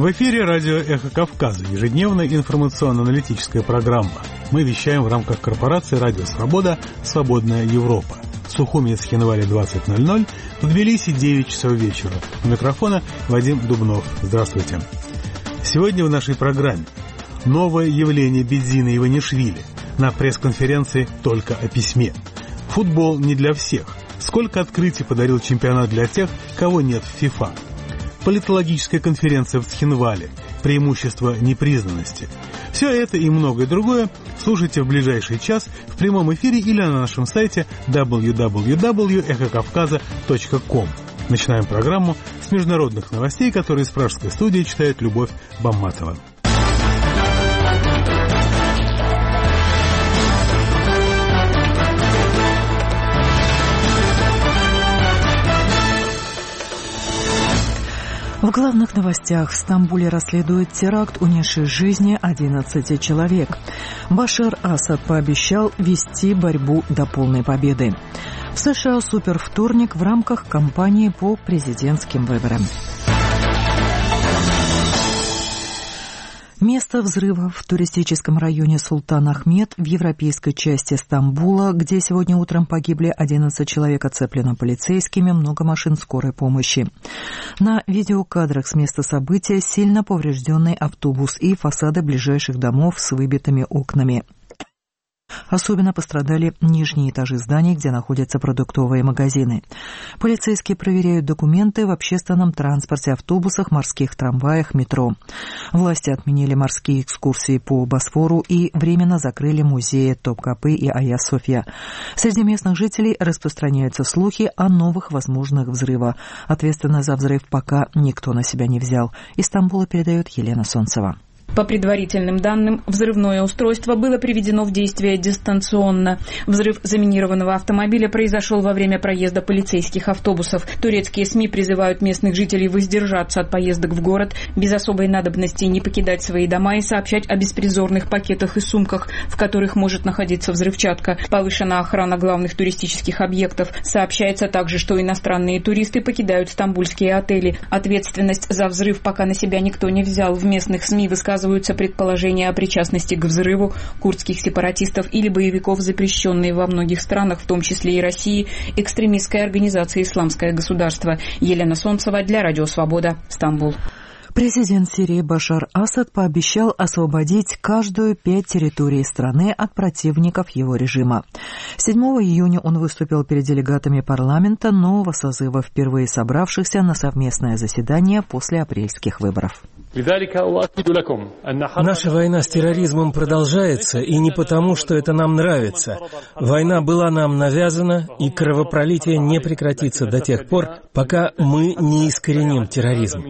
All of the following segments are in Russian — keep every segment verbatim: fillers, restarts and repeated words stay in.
В эфире радио «Эхо Кавказа», ежедневная информационно-аналитическая программа. Мы вещаем в рамках корпорации «Радио Свобода. Свободная Европа». В Сухуми с Хинвали двадцать ноль ноль, в Тбилиси девять часов вечера. У микрофона Вадим Дубнов. Здравствуйте. Сегодня в нашей программе новое явление Бедзина Иванишвили. На пресс-конференции только о письме. Футбол не для всех. Сколько открытий подарил чемпионат для тех, кого нет в ФИФА. Политологическая конференция в Цхинвале. Преимущество непризнанности. Все это и многое другое слушайте в ближайший час в прямом эфире или на нашем сайте дабл ю дабл ю дабл ю точка эхо кавказа точка ком. Начинаем программу с международных новостей, которые из пражской студии читает Любовь Бамматова. В главных новостях: в Стамбуле расследуют теракт, унесший жизни одиннадцати человек. Башар Асад пообещал вести борьбу до полной победы. В США супервторник в рамках кампании по президентским выборам. Место взрыва в туристическом районе Султан Ахмед в европейской части Стамбула, где сегодня утром погибли одиннадцать человек, оцеплено полицейскими, много машин скорой помощи. На видеокадрах с места события сильно поврежденный автобус и фасады ближайших домов с выбитыми окнами. Особенно пострадали нижние этажи зданий, где находятся продуктовые магазины. Полицейские проверяют документы в общественном транспорте, автобусах, морских трамваях, метро. Власти отменили морские экскурсии по Босфору и временно закрыли музеи Топкапы и Айя-София. Среди местных жителей распространяются слухи о новых возможных взрывах. Ответственность за взрыв пока никто на себя не взял. Из Стамбула передает Елена Солнцева. По предварительным данным, взрывное устройство было приведено в действие дистанционно. Взрыв заминированного автомобиля произошел во время проезда полицейских автобусов. Турецкие СМИ призывают местных жителей воздержаться от поездок в город, без особой надобности не покидать свои дома и сообщать о беспризорных пакетах и сумках, в которых может находиться взрывчатка. Повышена охрана главных туристических объектов. Сообщается также, что иностранные туристы покидают стамбульские отели. Ответственность за взрыв пока на себя никто не взял. В местных СМИ высказываются предположения о причастности к взрыву курдских сепаратистов или боевиков, запрещенные во многих странах, в том числе и России, экстремистской организации «Исламское государство». Елена Солнцева для Радио Свобода, Стамбул. Президент Сирии Башар Асад пообещал освободить каждую пять территорий страны от противников его режима. седьмого июня он выступил перед делегатами парламента нового созыва, впервые собравшихся на совместное заседание после апрельских выборов. Наша война с терроризмом продолжается, и не потому, что это нам нравится. Война была нам навязана, и кровопролитие не прекратится до тех пор, пока мы не искореним терроризм.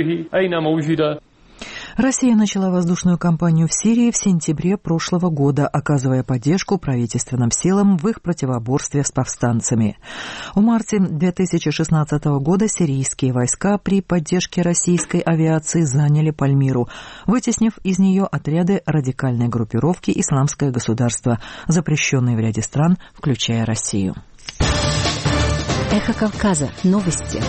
Россия начала воздушную кампанию в Сирии в сентябре прошлого года, оказывая поддержку правительственным силам в их противоборстве с повстанцами. В марте две тысячи шестнадцатого года сирийские войска при поддержке российской авиации заняли Пальмиру, вытеснив из нее отряды радикальной группировки «Исламское государство», запрещенные в ряде стран, включая Россию. Эхо Кавказа. Новости.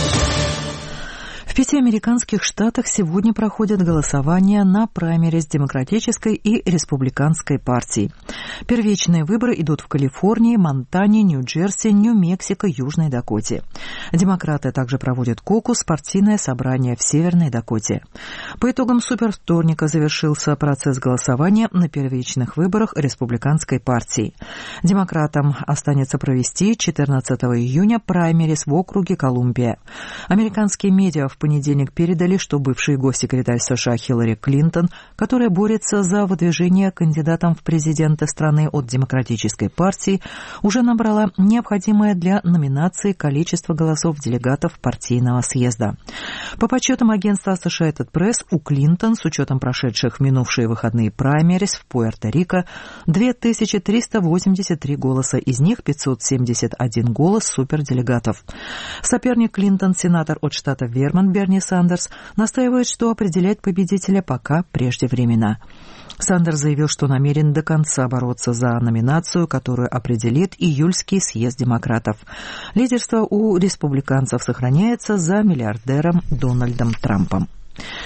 В пяти американских штатах сегодня проходят голосования на праймериз Демократической и Республиканской партий. Первичные выборы идут в Калифорнии, Монтане, Нью-Джерси, Нью-Мексико, Южной Дакоте. Демократы также проводят кокус, партийное собрание в Северной Дакоте. По итогам супервторника завершился процесс голосования на первичных выборах Республиканской партии. Демократам останется провести четырнадцатого июня праймериз в округе Колумбия. Американские медиа в понедельник передали, что бывший госсекретарь США Хиллари Клинтон, которая борется за выдвижение кандидатом в президенты страны от Демократической партии, уже набрала необходимое для номинации количество голосов делегатов партийного съезда. По подсчетам агентства Associated Press, у Клинтон, с учетом прошедших в минувшие выходные праймериз в Пуэрто-Рико, две тысячи триста восемьдесят три голоса, из них пятьсот семьдесят один голос суперделегатов. Соперник Клинтон, сенатор от штата Вермонт Берни Сандерс, настаивает, что определять победителя пока преждевременно. Сандерс заявил, что намерен до конца бороться за номинацию, которую определит июльский съезд демократов. Лидерство у республиканцев сохраняется за миллиардером Дональдом Трампом.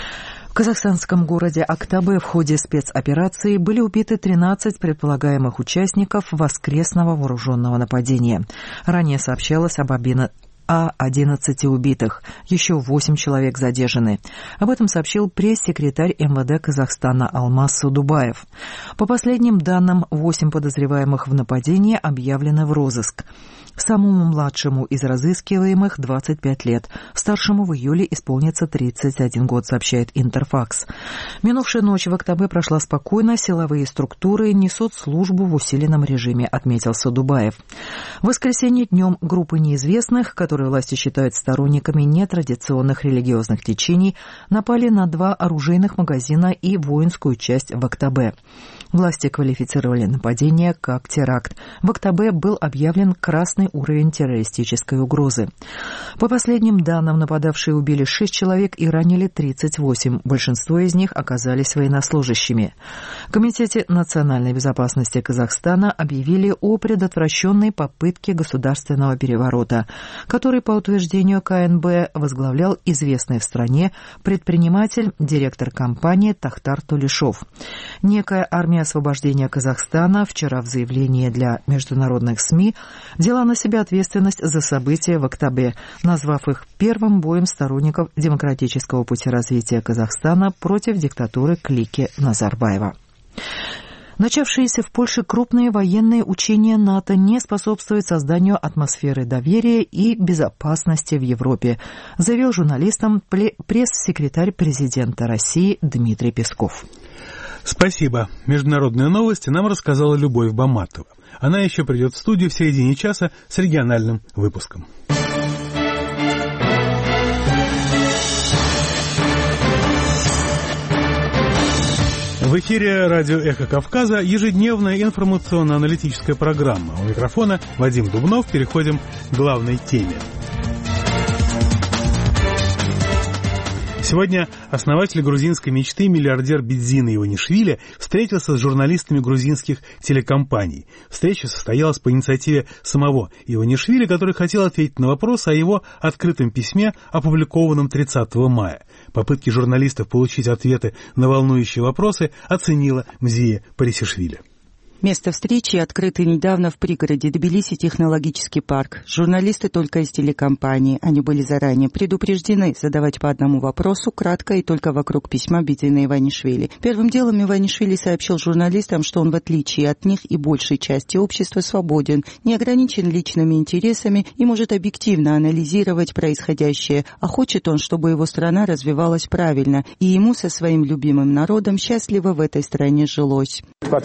В казахстанском городе Актабе в ходе спецоперации были убиты тринадцать предполагаемых участников воскресного вооруженного нападения. Ранее сообщалось об обвинении о одиннадцати убитых. Еще восемь человек задержаны. Об этом сообщил пресс-секретарь эм вэ дэ Казахстана Алмаз Судубаев. По последним данным, восемь подозреваемых в нападении объявлены в розыск. Самому младшему из разыскиваемых двадцать пять лет. Старшему в июле исполнится тридцать один год, сообщает Интерфакс. Минувшая ночь в Актабе прошла спокойно. Силовые структуры несут службу в усиленном режиме, отметил Судубаев. В воскресенье днем группы неизвестных, которые власти считают сторонниками нетрадиционных религиозных течений, напали на два оружейных магазина и воинскую часть в Актабе. Власти квалифицировали нападение как теракт. В Актабе был объявлен красный уровень террористической угрозы. По последним данным, нападавшие убили шесть человек и ранили тридцать восемь. Большинство из них оказались военнослужащими. В Комитете национальной безопасности Казахстана объявили о предотвращенной попытке государственного переворота, который, по утверждению ка эн бэ, возглавлял известный в стране предприниматель, директор компании Тахтар Тулешов. Некая армия освобождения Казахстана вчера в заявлении для международных СМИ взяла на себя ответственность за события в Актабе, назвав их первым боем сторонников демократического пути развития Казахстана против диктатуры клики Назарбаева. Начавшиеся в Польше крупные военные учения НАТО не способствуют созданию атмосферы доверия и безопасности в Европе, заявил журналистам пресс-секретарь президента России Дмитрий Песков. Спасибо. Международные новости нам рассказала Любовь Баматова. Она еще придет в студию в середине часа с региональным выпуском. В эфире радио «Эхо Кавказа» ежедневная информационно-аналитическая программа. У микрофона Вадим Дубнов. Переходим к главной теме. Сегодня основатель грузинской мечты, миллиардер Бидзин Иванишвили, встретился с журналистами грузинских телекомпаний. Встреча состоялась по инициативе самого Иванишвили, который хотел ответить на вопросы о его открытом письме, опубликованном тридцатого мая. Попытки журналистов получить ответы на волнующие вопросы оценила Мзия Парисишвили. Место встречи открыто недавно в пригороде Тбилиси технологический парк. Журналисты только из телекомпании. Они были заранее предупреждены задавать по одному вопросу, кратко и только вокруг письма Бидзина Иванишвили. Первым делом Иванишвили сообщил журналистам, что он, в отличие от них и большей части общества, свободен, не ограничен личными интересами и может объективно анализировать происходящее. А хочет он, чтобы его страна развивалась правильно, и ему со своим любимым народом счастливо в этой стране жилось.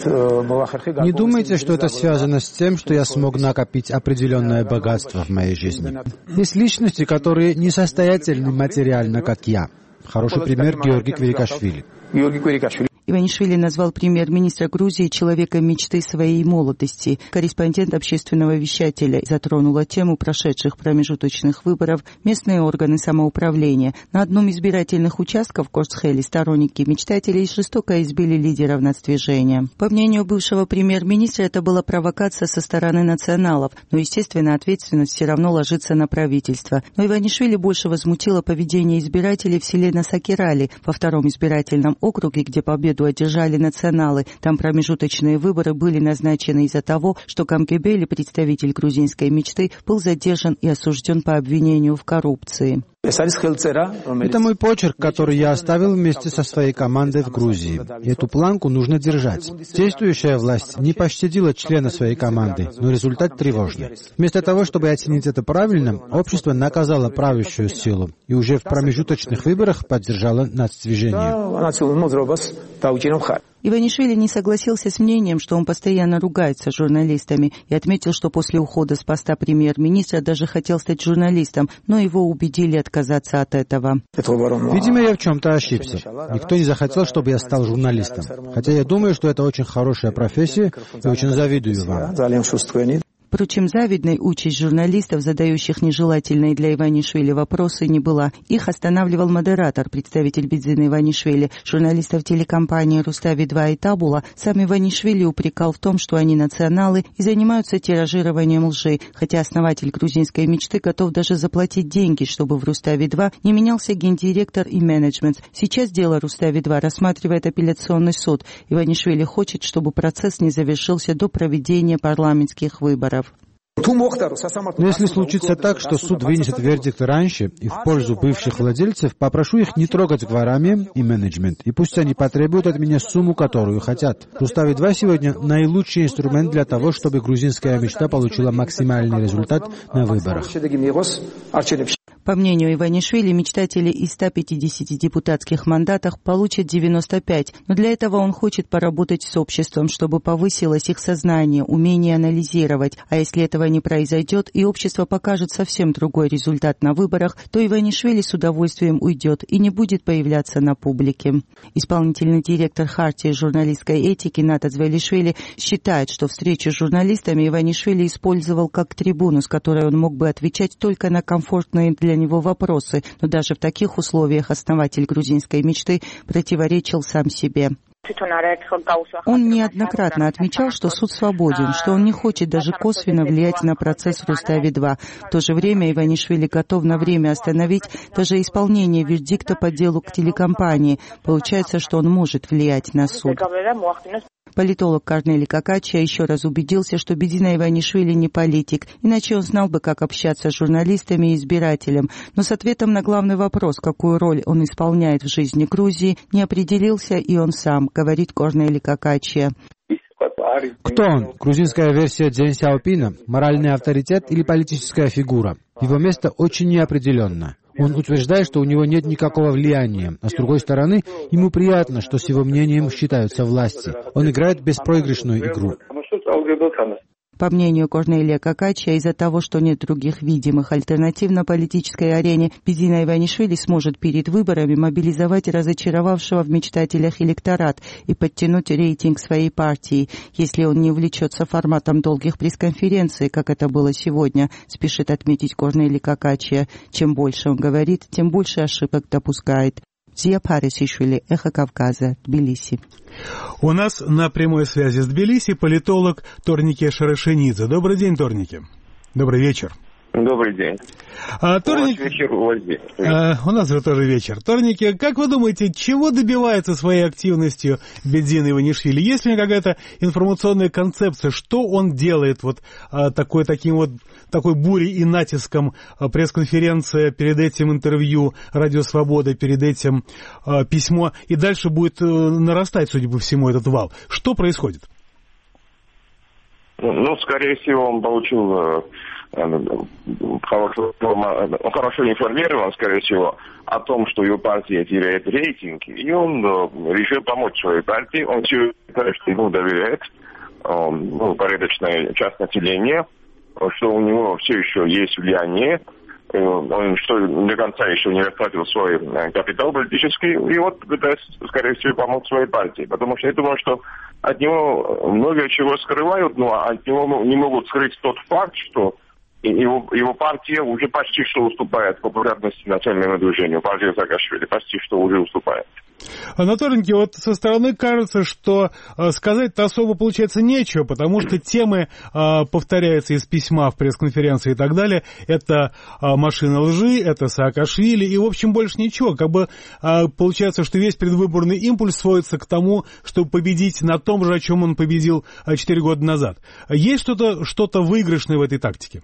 Не думайте, что это связано с тем, что я смог накопить определенное богатство в моей жизни. Есть личности, которые несостоятельны материально, как я. Хороший пример — Георгий Квирикашвили. Иванишвили назвал премьер-министра Грузии человеком мечты своей молодости. Корреспондент общественного вещателя затронула тему прошедших промежуточных выборов местные органы самоуправления. На одном из избирательных участков в Корсхеле сторонники мечтателей жестоко избили лидеров нацдвижения. По мнению бывшего премьер-министра, это была провокация со стороны националов, но, естественно, ответственность все равно ложится на правительство. Но Иванишвили больше возмутило поведение избирателей в селе Насакирали, во втором избирательном округе, где победу одержали националы. Там промежуточные выборы были назначены из-за того, что Камкебели, представитель грузинской мечты, был задержан и осужден по обвинению в коррупции. Это мой почерк, который я оставил вместе со своей командой в Грузии. Эту планку нужно держать. Действующая власть не пощадила члена своей команды, но результат тревожный. Вместо того, чтобы оценить это правильно, общество наказало правящую силу и уже в промежуточных выборах поддержало нацдвижение. Иванишвили не согласился с мнением, что он постоянно ругается с журналистами, и отметил, что после ухода с поста премьер-министра даже хотел стать журналистом, но его убедили отказаться от этого. Видимо, я в чем-то ошибся. Никто не захотел, чтобы я стал журналистом. Хотя я думаю, что это очень хорошая профессия, и очень завидую вам. Впрочем, завидной участь журналистов, задающих нежелательные для Иванишвили вопросы, не была. Их останавливал модератор, представитель Бедзины Иванишвили. Журналистов телекомпании «Рустави два» и «Табула» сам Иванишвили упрекал в том, что они националы и занимаются тиражированием лжи, хотя основатель грузинской мечты готов даже заплатить деньги, чтобы в «Рустави два» не менялся гендиректор и менеджмент. Сейчас дело «Рустави два» рассматривает апелляционный суд. Иванишвили хочет, чтобы процесс не завершился до проведения парламентских выборов. Но если случится так, что суд вынесет вердикт раньше и в пользу бывших владельцев, попрошу их не трогать гварами и менеджмент, и пусть они потребуют от меня сумму, которую хотят. «Рустави два» сегодня наилучший инструмент для того, чтобы грузинская мечта получила максимальный результат на выборах. По мнению Иванишвили, мечтатели из ста пятидесяти депутатских мандатов получат девяносто пять, но для этого он хочет поработать с обществом, чтобы повысилось их сознание, умение анализировать. А если этого не произойдет и общество покажет совсем другой результат на выборах, то Иванишвили с удовольствием уйдет и не будет появляться на публике. Исполнительный директор Хартии журналистской этики Ната Звелишвили считает, что встречу с журналистами Иванишвили использовал как трибуну, с которой он мог бы отвечать только на комфортные для него вопросы, но даже в таких условиях основатель грузинской мечты противоречил сам себе. Он неоднократно отмечал, что суд свободен, что он не хочет даже косвенно влиять на процесс «Рустави два». В то же время Иванишвили готов на время остановить даже исполнение вердикта по делу к телекомпании. Получается, что он может влиять на суд. Политолог Корнели Какачия еще раз убедился, что Бедзина Иванишвили не политик, иначе он знал бы, как общаться с журналистами и избирателем. Но с ответом на главный вопрос, какую роль он исполняет в жизни Грузии, не определился и он сам, говорит Корнели Какачия. Кто он? Грузинская версия Дзен Сяопина? Моральный авторитет или политическая фигура? Его место очень неопределенно. Он утверждает, что у него нет никакого влияния, а с другой стороны, ему приятно, что с его мнением считаются власти. Он играет беспроигрышную игру. По мнению Корнелия Какачия, из-за того, что нет других видимых альтернатив на политической арене, Бедзина Иванишвили сможет перед выборами мобилизовать разочаровавшего в мечтателях электорат и подтянуть рейтинг своей партии. Если он не увлечется форматом долгих пресс-конференций, как это было сегодня, спешит отметить Корнелия Какачия. Чем больше он говорит, тем больше ошибок допускает. Зия Парисишвили, Эхо Кавказа, Тбилиси. У нас на прямой связи с Тбилиси политолог Торнике Шарашенидзе. Добрый день, Торнике. Добрый вечер. Добрый день. А, Торник... У вас вечер, у вас здесь. А, у нас же тоже вечер. Торнике, как вы думаете, чего добивается своей активностью Бедзина Иванишвили? Есть ли какая-то информационная концепция, что он делает вот а, такой, таким вот, такой бурей и натиском, а, пресс-конференция, перед этим интервью «Радио Свобода», перед этим а, письмо, и дальше будет а, нарастать, судя по всему, этот вал. Что происходит? Ну, скорее всего, он получил... Хорошо, хорошо информирован, скорее всего, о том, что его партия теряет рейтинг, и он решил помочь своей партии. Он все считает, что ему доверяет ну, порядочная часть населения, что у него все еще есть влияние, он что до конца еще не растратил свой капитал политический, и вот пытается, скорее всего, помочь своей партии. Потому что я думаю, что от него много чего скрывают, но от него не могут скрыть тот факт, что Его, его партия уже почти что уступает популярности национальному движению. Партия Саакашвили почти что уже уступает. На Торнике, вот со стороны кажется, что э, сказать-то особо получается нечего, потому что темы э, повторяются из письма в пресс-конференции и так далее. Это э, машина лжи, это Саакашвили, и, в общем, больше ничего. Как бы э, получается, что весь предвыборный импульс сводится к тому, чтобы победить на том же, о чем он победил четыре года назад. Есть что-то, что-то выигрышное в этой тактике?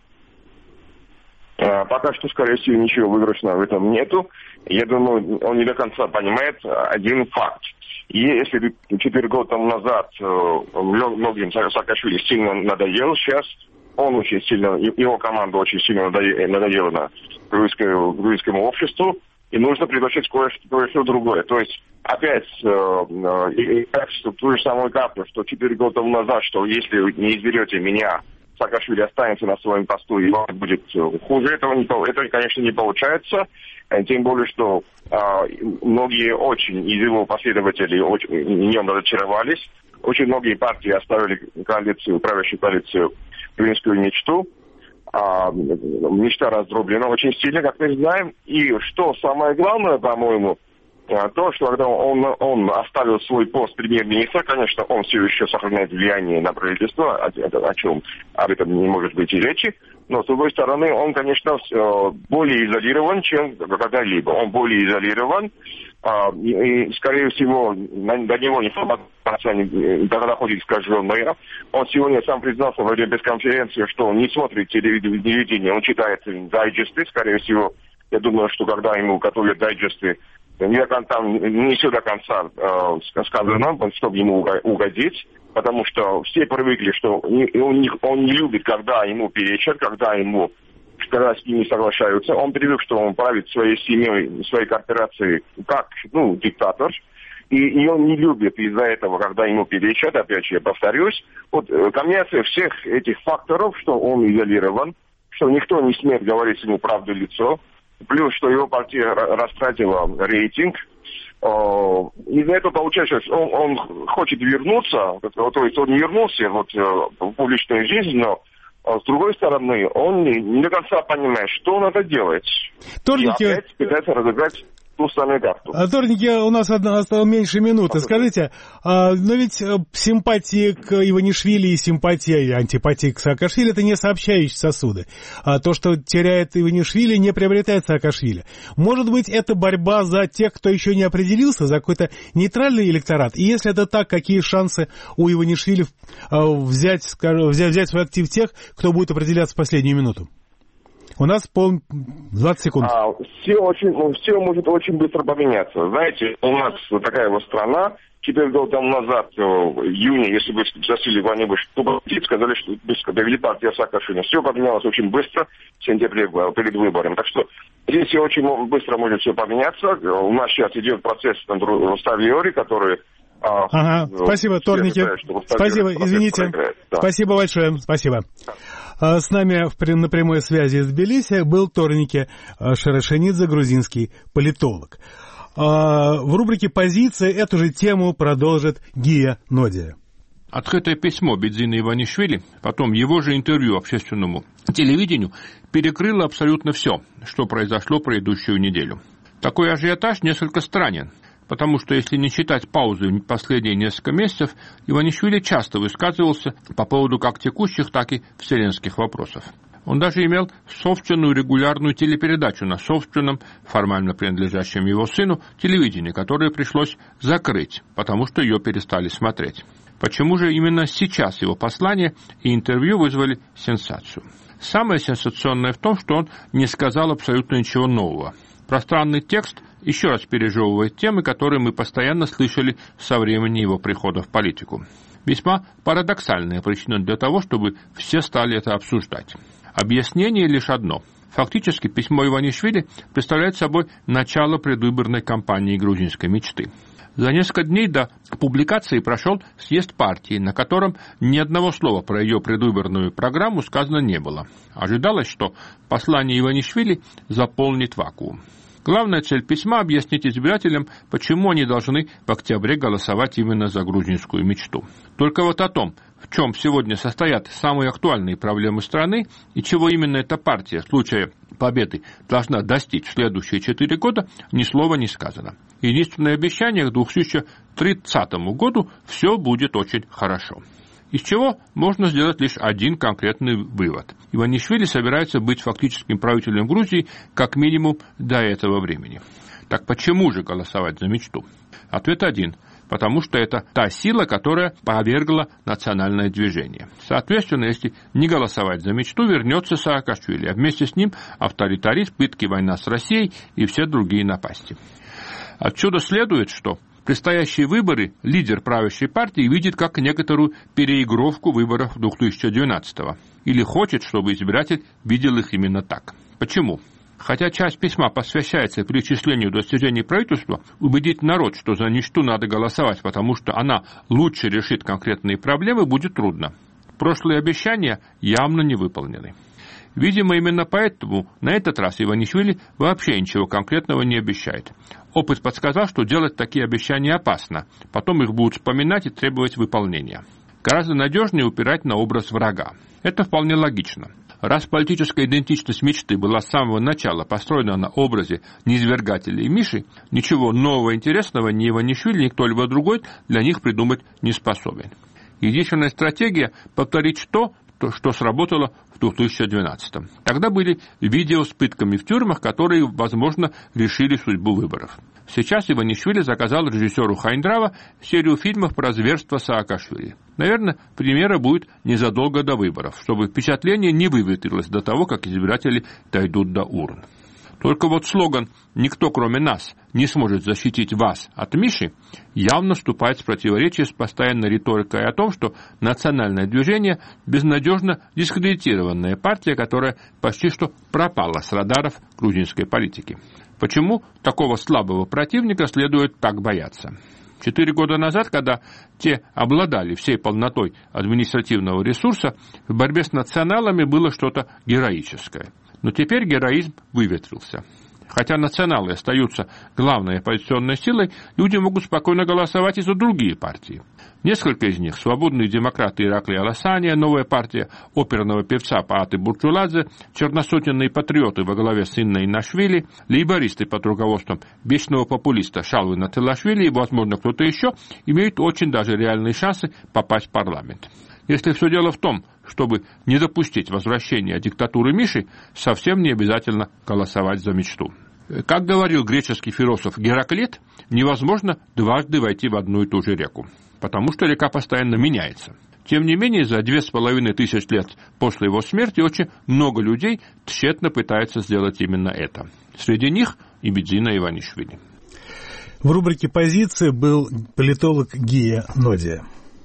Пока что, скорее всего, ничего выигрышного в этом нету. Я думаю, он не до конца понимает один факт. И если четыре года тому назад многим Саакашвили сильно надоел, сейчас он очень сильно, его команда очень сильно надоела на грузинскому обществу, и нужно предложить кое-что, кое-что другое. То есть опять качество ту же самую карту, что четыре года тому назад, что если вы не изберете меня, Саакашвили останется на своем посту, и будет хуже. Этого, не, это, конечно, не получается. Тем более, что а, многие очень из его последователей очень, в нем разочаровались. Очень многие партии оставили коалицию, правящую коалицию грузинскую мечту. А, мечта раздроблена очень сильно, как мы знаем. И что самое главное, по-моему, то, что когда он, он оставил свой пост премьер-министра, конечно, он все еще сохраняет влияние на правительство, о, о чем об этом не может быть и речи, но, с другой стороны, он, конечно, более изолирован, чем когда-либо. Он более изолирован, и, скорее всего, до него информация не доходит искаженная. Он сегодня сам признался во время пресс-конференции, что он не смотрит телевидение, он читает дайджесты, скорее всего. Я думаю, что когда ему готовят дайджесты, не до конца, не все до конца э, сказано, чтобы ему угодить, потому что все привыкли, что он не, он не любит, когда ему перечат, когда ему когда с ним не соглашаются. Он привык, что он правит своей семьей, своей корпорацией как, ну, диктатор. И, и он не любит из-за этого, когда ему перечат, опять же, я повторюсь. Вот комбинация всех этих факторов, что он изолирован, что никто не смеет говорить ему правду в лицо, плюс, что его партия растратила рейтинг. Из-за этого получается, что он, он хочет вернуться, то есть он не вернулся вот, в публичную жизнь, но с другой стороны, он не, не до конца понимает, что надо делать. Торники... И опять пытается разыграть ту самую карту. А, Торники, у нас осталось меньше минуты. Скажите, а, но ведь симпатии к Иванишвили и симпатия и антипатия к Саакашвили — это не сообщающие сосуды. А то, что теряет Иванишвили, не приобретает Саакашвили. Может быть, это борьба за тех, кто еще не определился, за какой-то нейтральный электорат? И если это так, какие шансы у Иванишвили взять, взять, взять свой актив тех, кто будет определяться в последнюю минуту? У нас пол... двадцать секунд. А, все, очень, все может очень быстро поменяться. Знаете, у нас такая вот страна. Четыре года тому назад, в июне, если бы спросили кого-нибудь, что будет, сказали, что быстро довели партию Саакашвили. Все поменялось очень быстро в сентябре перед выборами. Так что здесь все очень быстро может все поменяться. У нас сейчас идет процесс в Ставиоре, который... Ага, ну, спасибо, Торники. Спасибо, извините. Да. Спасибо большое, спасибо. С нами на прямой связи из Тбилиси был Торники Шарашенидзе, грузинский политолог. В рубрике «Позиции» эту же тему продолжит Гия Нодия. Открытое письмо Бедзина Иванишвили, потом его же интервью общественному телевидению перекрыло абсолютно все, что произошло предыдущую неделю. Такой ажиотаж несколько странен. Потому что, если не считать паузы в последние несколько месяцев, Иванишвили часто высказывался по поводу как текущих, так и вселенских вопросов. Он даже имел собственную регулярную телепередачу на собственном, формально принадлежащем его сыну, телевидении, которое пришлось закрыть, потому что ее перестали смотреть. Почему же именно сейчас его послания и интервью вызвали сенсацию? Самое сенсационное в том, что он не сказал абсолютно ничего нового. Пространный текст еще раз пережевывает темы, которые мы постоянно слышали со времени его прихода в политику. Весьма парадоксальная причина для того, чтобы все стали это обсуждать. Объяснение лишь одно. Фактически письмо Иванишвили представляет собой начало предвыборной кампании грузинской мечты. За несколько дней до публикации прошел съезд партии, на котором ни одного слова про ее предвыборную программу сказано не было. Ожидалось, что послание Иванишвили заполнит вакуум. Главная цель письма – объяснить избирателям, почему они должны в октябре голосовать именно за грузинскую мечту. Только вот о том, в чем сегодня состоят самые актуальные проблемы страны и чего именно эта партия в случае победы должна достичь в следующие четыре года, ни слова не сказано. Единственное обещание к две тысячи тридцатому году – все будет очень хорошо. Из чего можно сделать лишь один конкретный вывод. Иванишвили собирается быть фактическим правителем Грузии как минимум до этого времени. Так почему же голосовать за мечту? Ответ один. Потому что это та сила, которая повергла национальное движение. Соответственно, если не голосовать за мечту, вернется Саакашвили, а вместе с ним авторитаризм, пытки, война с Россией и все другие напасти. Отсюда следует, что предстоящие выборы лидер правящей партии видит как некоторую переигровку выборов две тысячи двенадцатого. Или хочет, чтобы избиратель видел их именно так. Почему? Хотя часть письма посвящается перечислению достижений правительства, убедить народ, что за мечту надо голосовать, потому что она лучше решит конкретные проблемы, будет трудно. Прошлые обещания явно не выполнены. Видимо, именно поэтому на этот раз Иванишвили вообще ничего конкретного не обещает. Опыт подсказал, что делать такие обещания опасно. Потом их будут вспоминать и требовать выполнения. гораздо надежнее упирать на образ врага. Это вполне логично. Раз политическая идентичность мечты была с самого начала построена на образе низвергателя и Миши, ничего нового интересного ни Иванишвили, ни кто-либо другой для них придумать не способен. Единственная стратегия – повторить то, что сработало в две тысячи двенадцатом. Тогда были видео с пытками в тюрьмах, которые, возможно, решили судьбу выборов. Сейчас Иванишвили заказал режиссеру Хайндрава серию фильмов про зверство Саакашвили. Наверное, премьера будет незадолго до выборов, чтобы впечатление не выветрилось до того, как избиратели дойдут до урн. Только вот слоган «Никто, кроме нас, не сможет защитить вас от Миши» явно вступает в противоречие с постоянной риторикой о том, что национальное движение – безнадежно дискредитированная партия, которая почти что пропала с радаров грузинской политики. Почему такого слабого противника следует так бояться? Четыре года назад, когда те обладали всей полнотой административного ресурса, в борьбе с националами было что-то героическое. Но теперь героизм выветрился. Хотя националы остаются главной оппозиционной силой, люди могут спокойно голосовать и за другие партии. Несколько из них – свободные демократы Иракли Аласания, новая партия оперного певца Пааты Бурчуладзе, черносотенные патриоты во главе с Инной Нашвили, лейбористы под руководством вечного популиста Шалвина Телашвили и, возможно, кто-то еще, имеют очень даже реальные шансы попасть в парламент. Если все дело в том, чтобы не допустить возвращения диктатуры Миши, совсем не обязательно голосовать за мечту. Как говорил греческий философ Гераклит, невозможно дважды войти в одну и ту же реку, потому что река постоянно меняется. Тем не менее, за две с половиной тысяч лет после его смерти очень много людей тщетно пытаются сделать именно это. Среди них и Бидзина Иванишвили. В рубрике «Позиция» был политолог Гия Нодия.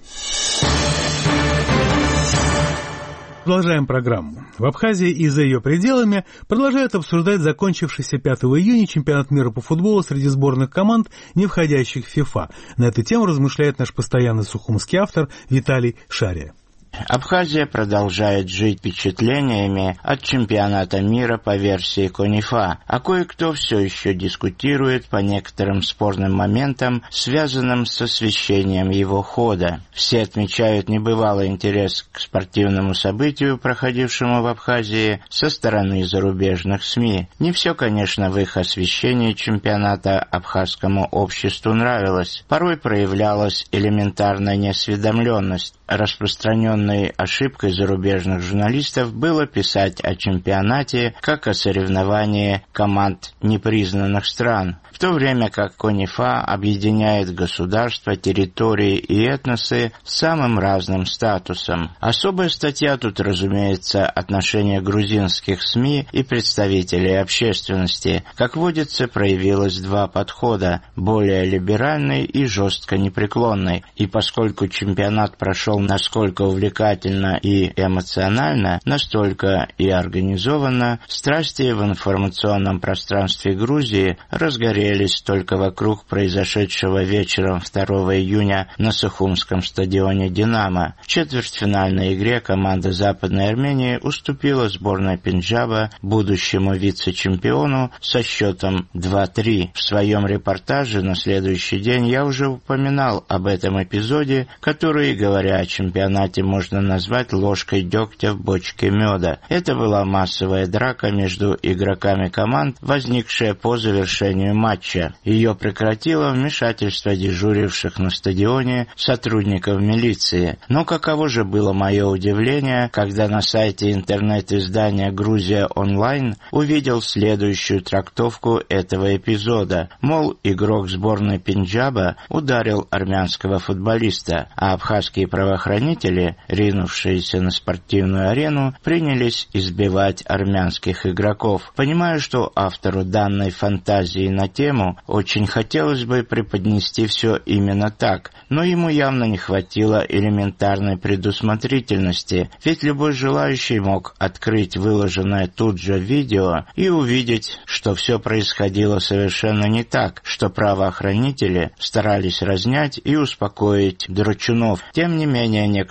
Продолжаем программу. В Абхазии и за ее пределами продолжают обсуждать закончившийся пятого июня чемпионат мира по футболу среди сборных команд, не входящих в ФИФА. На эту тему размышляет наш постоянный сухумский автор Виталий Шария. Абхазия продолжает жить впечатлениями от чемпионата мира по версии КОНИФА, а кое-кто все еще дискутирует по некоторым спорным моментам, связанным с освещением его хода. Все отмечают небывалый интерес к спортивному событию, проходившему в Абхазии, со стороны зарубежных СМИ. Не все, конечно, в их освещении чемпионата абхазскому обществу нравилось. Порой проявлялась элементарная неосведомленность. Распространенной ошибкой зарубежных журналистов было писать о чемпионате как о соревновании команд непризнанных стран, в то время как КОНИФА объединяет государства, территории и этносы с самым разным статусом. Особая статья тут, разумеется, отношение грузинских СМИ и представителей общественности. Как водится, проявилось два подхода – более либеральный и жестко непреклонный. И поскольку чемпионат прошел насколько увлекательно и эмоционально, настолько и организованно, страсти в информационном пространстве Грузии разгорелись только вокруг произошедшего вечером второго июня на Сухумском стадионе «Динамо». В четвертьфинальной игре команда Западной Армении уступила сборной Пенджаба, будущему вице-чемпиону, со счетом два-три. В своем репортаже на следующий день я уже упоминал об этом эпизоде, который, говоря о чемпионате, можно назвать ложкой дегтя в бочке меда. Это была массовая драка между игроками команд, возникшая по завершению матча. Ее прекратило вмешательство дежуривших на стадионе сотрудников милиции. Но каково же было мое удивление, когда на сайте интернет-издания «Грузия онлайн» увидел следующую трактовку этого эпизода. Мол, игрок сборной Пенджаба ударил армянского футболиста, а абхазские правоохранители, ринувшиеся на спортивную арену, принялись избивать армянских игроков. Понимаю, что автору данной фантазии на тему очень хотелось бы преподнести все именно так, но ему явно не хватило элементарной предусмотрительности, ведь любой желающий мог открыть выложенное тут же видео и увидеть, что все происходило совершенно не так, что правоохранители старались разнять и успокоить драчунов. Тем не менее, некоторые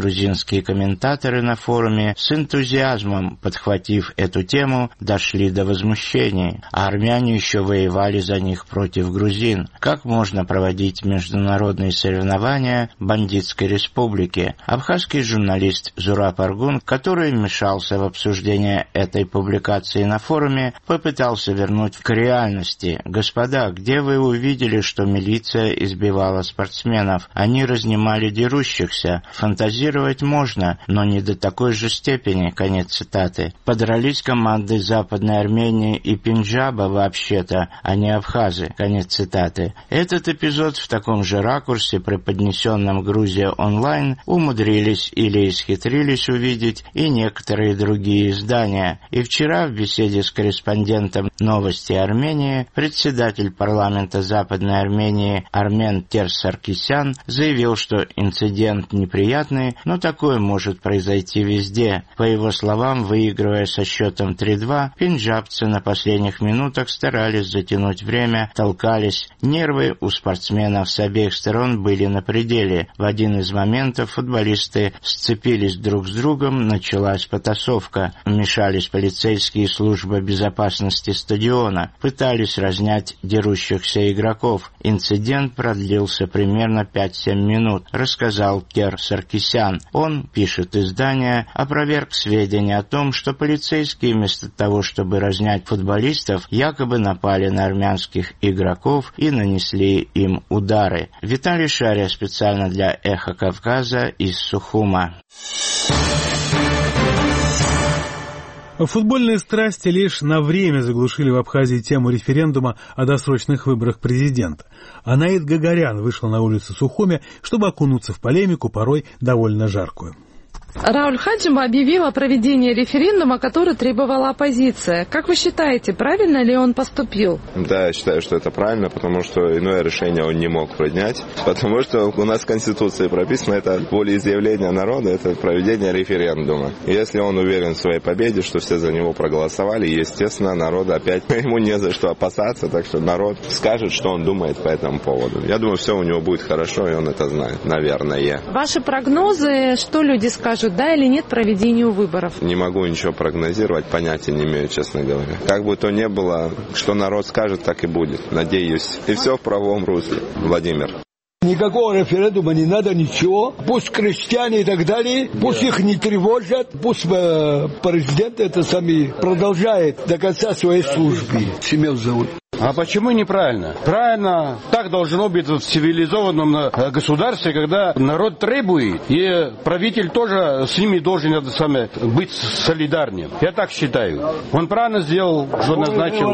грузинские комментаторы на форуме с энтузиазмом, подхватив эту тему, дошли до возмущения, а армяне еще воевали за них против грузин. Как можно проводить международные соревнования в бандитской республике? Абхазский журналист Зураб Аргун, который вмешался в обсуждение этой публикации на форуме, попытался вернуть к реальности. Господа, где вы увидели, что милиция избивала спортсменов? Они разнимали дерущихся. Фантазировать можно, но не до такой же степени. Конец цитаты. Подрались команды Западной Армении и Пенджаба вообще-то, а не абхазы. Конец цитаты. Этот эпизод в таком же ракурсе, преподнесенном Грузия онлайн, умудрились или исхитрились увидеть и некоторые другие издания. И вчера в беседе с корреспондентом «Новости Армении» председатель парламента Западной Армении Армен Терсаркисян заявил, что инцидент неприятный, но такое может произойти везде. По его словам, выигрывая со счетом три-два, пенджабцы на последних минутах старались затянуть время, толкались. Нервы у спортсменов с обеих сторон были на пределе. В один из моментов футболисты сцепились друг с другом, началась потасовка. Вмешались полицейские службы безопасности стадиона, пытались разнять дерущихся игроков. Инцидент продлился примерно пять-семь минут, рассказал Кер Саркисян. Он, пишет издание, опроверг сведения о том, что полицейские вместо того, чтобы разнять футболистов, якобы напали на армянских игроков и нанесли им удары. Виталий Шария специально для «Эхо Кавказа» из Сухума. Футбольные страсти лишь на время заглушили в Абхазии тему референдума о досрочных выборах президента. Анаит Гагарян вышел на улицу Сухуми, чтобы окунуться в полемику, порой довольно жаркую. Рауль Хаджима объявил о проведении референдума, который требовала оппозиция. Как вы считаете, правильно ли он поступил? Да, я считаю, что это правильно, потому что иное решение он не мог принять, потому что у нас в Конституции прописано, это волеизъявление народа, это проведение референдума. И если он уверен в своей победе, что все за него проголосовали, естественно, народ опять, ему не за что опасаться, так что народ скажет, что он думает по этому поводу. Я думаю, все у него будет хорошо, и он это знает, наверное. Ваши прогнозы, что люди скажут? Да или нет проведению выборов? Не могу ничего прогнозировать, понятия не имею, честно говоря. Как бы то ни было, что народ скажет, так и будет. Надеюсь. И все в правом русле. Владимир. Никакого референдума не надо, ничего. Пусть крестьяне и так далее, пусть их не тревожат, пусть э, президент это сами продолжает до конца своей службы. Семен зовут. А почему неправильно? Правильно, так должно быть в цивилизованном государстве, когда народ требует, и правитель тоже с ними должен это самое, быть солидарным. Я так считаю. Он правильно сделал, что назначил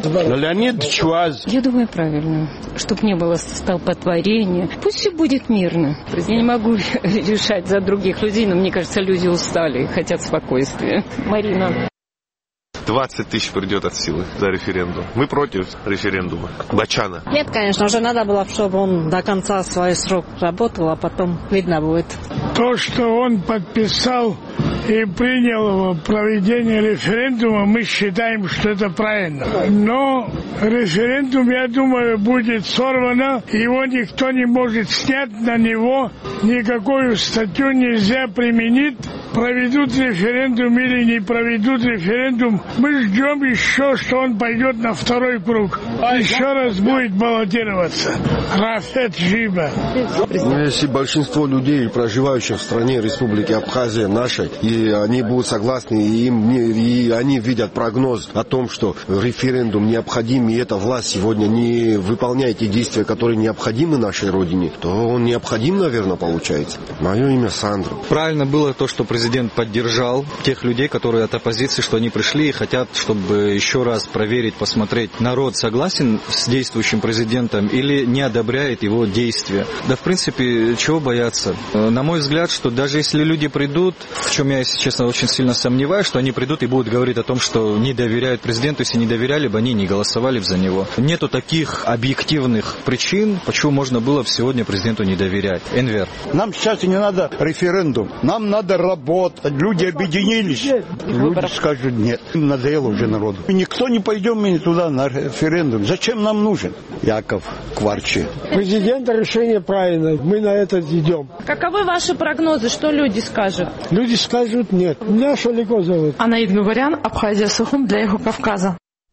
Леонид Чуваз. Я думаю, правильно. Чтобы не было столпотворения. Пусть все будет мирно. Я не могу решать за других людей, но мне кажется, люди устали, хотят спокойствия. Марина. двадцать тысяч придет от силы за референдум. Мы против референдума. Бачана. Нет, конечно, уже надо было, чтобы он до конца свой срок работал, а потом видно будет. То, что он подписал и принял проведение референдума, мы считаем, что это правильно. Но референдум, я думаю, будет сорвано. Его никто не может снять, на него никакую статью нельзя применить. Проведут референдум или не проведут референдум, мы ждем еще, что он пойдет на второй круг. Еще раз будет баллотироваться. Рафет Жиба. Если большинство людей, проживающих в стране Республики Абхазия нашей, и они будут согласны, и, им, и они видят прогноз о том, что референдум необходим, и эта власть сегодня не выполняет те действия, которые необходимы нашей родине, то он необходим, наверное, получается. Мое имя Сандра. Правильно было то, что президент поддержал тех людей, которые от оппозиции, что они пришли и хотят, чтобы еще раз проверить, посмотреть, народ согласен с действующим президентом или не одобряет его действия. Да, в принципе, чего бояться? На мой взгляд, что даже если люди придут, в чем я, если честно, очень сильно сомневаюсь, что они придут и будут говорить о том, что не доверяют президенту, если не доверяли бы, они не голосовали бы за него. Нету таких объективных причин, почему можно было бы сегодня президенту не доверять. Энвер. Нам сейчас не надо референдум, нам надо работать. Люди объединились. Люди скажут нет. Надоело уже народу. И никто не пойдем туда на референдум. референдум? Зачем нам нужен? Яков Кварчи. Президента решение правильное. Мы на это идем. Каковы ваши прогнозы? Что люди скажут? Люди скажут нет. Меня Шалико зовут. Анаид Гаварян, Абхазия, Сухум для Эхо Кавказа.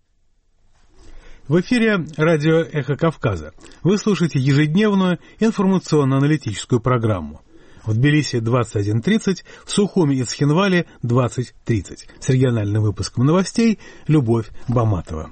В эфире радио «Эхо Кавказа». Вы слушаете ежедневную информационно-аналитическую программу. В Тбилиси двадцать один тридцать, в Сухуми и Цхинвале двадцать тридцать. С региональным выпуском новостей Любовь Баматова.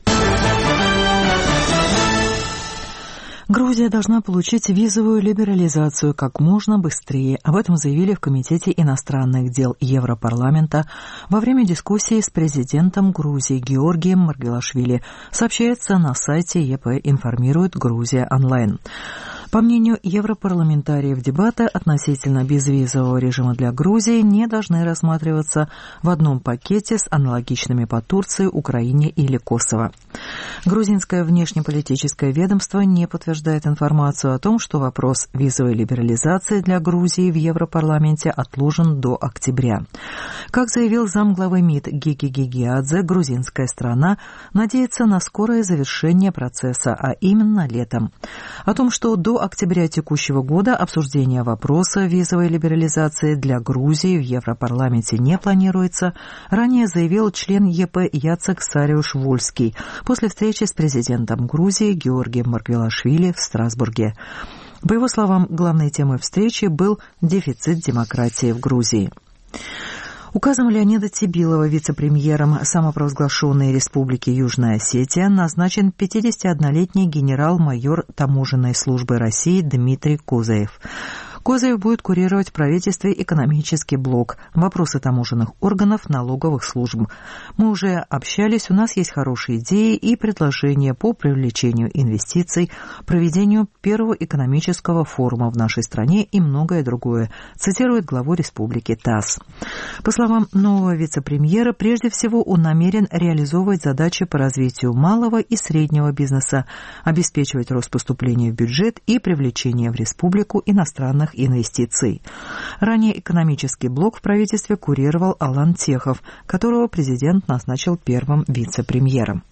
Грузия должна получить визовую либерализацию как можно быстрее. Об этом заявили в Комитете иностранных дел Европарламента во время дискуссии с президентом Грузии Георгием Маргвелашвили, сообщается на сайте ЕП, информирует Грузия онлайн. По мнению европарламентариев, дебаты относительно безвизового режима для Грузии не должны рассматриваться в одном пакете с аналогичными по Турции, Украине или Косово. Грузинское внешнеполитическое ведомство не подтверждает информацию о том, что вопрос визовой либерализации для Грузии в Европарламенте отложен до октября. Как заявил замглавы МИД Гиги Гигиадзе, грузинская страна надеется на скорое завершение процесса, а именно летом. О том, что до октября текущего года обсуждение вопроса визовой либерализации для Грузии в Европарламенте не планируется, ранее заявил член ЕП Яцек Сариуш-Вольский после встречи с президентом Грузии Георгием Маргвелашвили в Страсбурге. По его словам, главной темой встречи был дефицит демократии в Грузии. Указом Леонида Тибилова, вице-премьером самопровозглашенной Республики Южная Осетия, назначен пятидесятиоднолетний генерал-майор таможенной службы России Дмитрий Козаев. Козаев будет курировать в правительстве экономический блок, вопросы таможенных органов, налоговых служб. Мы уже общались, у нас есть хорошие идеи и предложения по привлечению инвестиций, проведению первого экономического форума в нашей стране и многое другое, цитирует главу республики ТАСС. По словам нового вице-премьера, прежде всего он намерен реализовывать задачи по развитию малого и среднего бизнеса, обеспечивать рост поступлений в бюджет и привлечение в республику иностранных инвестиций. Ранее экономический блок в правительстве курировал Алан Техов, которого президент назначил первым вице-премьером.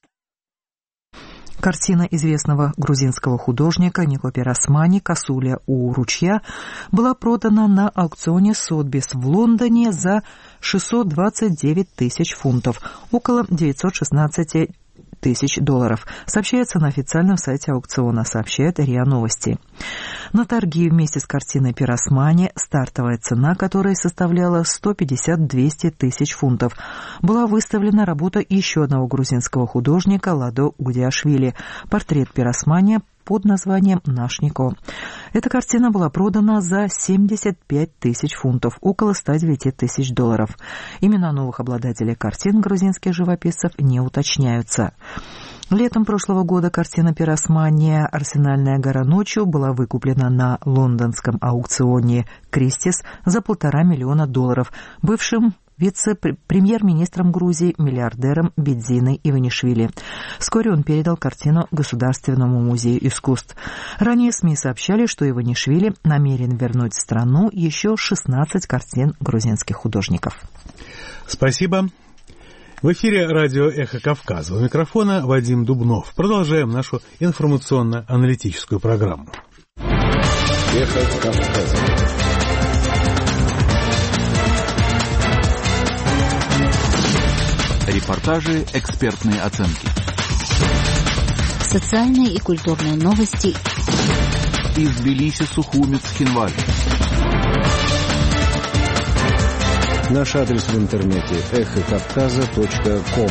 Картина известного грузинского художника Нико Пиросмани «Косуля у ручья» была продана на аукционе Сотбис в Лондоне за шестьсот двадцать девять тысяч фунтов, около девятьсот шестнадцать тысяч долларов, сообщается на официальном сайте аукциона, сообщает РИА Новости. На торги вместе с картиной Пиросмани, стартовая цена которой составляла сто пятьдесят - двести тысяч фунтов, была выставлена работа еще одного грузинского художника Ладо Гудиашвили, портрет Пиросмани под названием «Наш Нико». Эта картина была продана за семьдесят пять тысяч фунтов, около ста девяти тысяч долларов. Имена новых обладателей картин грузинских живописцев не уточняются. Летом прошлого года картина Пиросмани «Арсенальная гора ночью» была выкуплена на лондонском аукционе «Кристис» за полтора миллиона долларов бывшим вице-премьер-министром Грузии, миллиардером Бедзиной Иванишвили. Вскоре он передал картину Государственному музею искусств. Ранее СМИ сообщали, что Иванишвили намерен вернуть в страну еще шестнадцать картин грузинских художников. Спасибо. В эфире радио «Эхо Кавказа». У микрофона Вадим Дубнов. Продолжаем нашу информационно-аналитическую программу. «Эхо Кавказа». Репортажи, экспертные оценки. Социальные и культурные новости. Из Тбилиси, Сухуми, Цхинвали. Наш адрес в интернете эхо кавказа точка ком.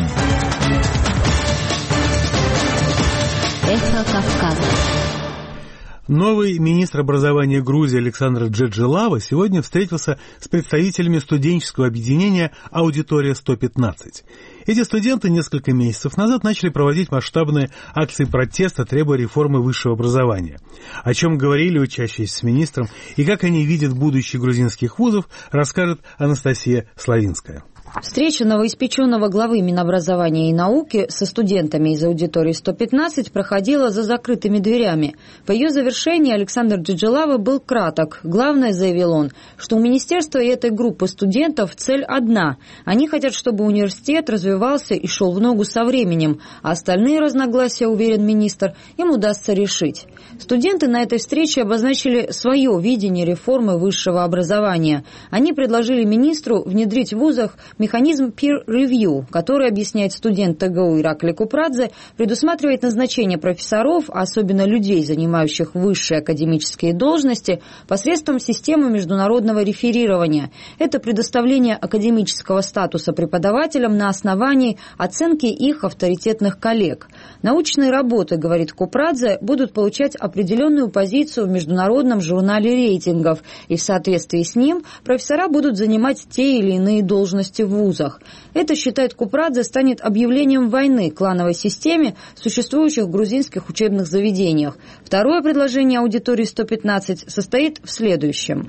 Эхо Кавказа. Новый министр образования Грузии Александр Джеджелава сегодня встретился с представителями студенческого объединения «Аудитория сто пятнадцать». Эти студенты несколько месяцев назад начали проводить масштабные акции протеста, требуя реформы высшего образования. О чем говорили учащиеся с министром и как они видят будущее грузинских вузов, расскажет Анастасия Славинская. Встреча новоиспеченного главы Минобразования и науки со студентами из аудитории сто пятнадцать проходила за закрытыми дверями. По ее завершении Александр Джиджелава был краток. Главное, заявил он, что у министерства и этой группы студентов цель одна. Они хотят, чтобы университет развивался и шел в ногу со временем, а остальные разногласия, уверен министр, им удастся решить. Студенты на этой встрече обозначили свое видение реформы высшего образования. Они предложили министру внедрить в вузах механизм peer review, который, объясняет студент ТГУ Иракли Купрадзе, предусматривает назначение профессоров, а особенно людей, занимающих высшие академические должности, посредством системы международного реферирования. Это предоставление академического статуса преподавателям на основании оценки их авторитетных коллег. Научные работы, говорит Купрадзе, будут получать определенную позицию в международном журнале рейтингов, и в соответствии с ним профессора будут занимать те или иные должности в вузах. Это, считает Купрадзе, станет объявлением войны клановой системе, существующих в грузинских учебных заведениях. Второе предложение аудитории сто пятнадцать состоит в следующем.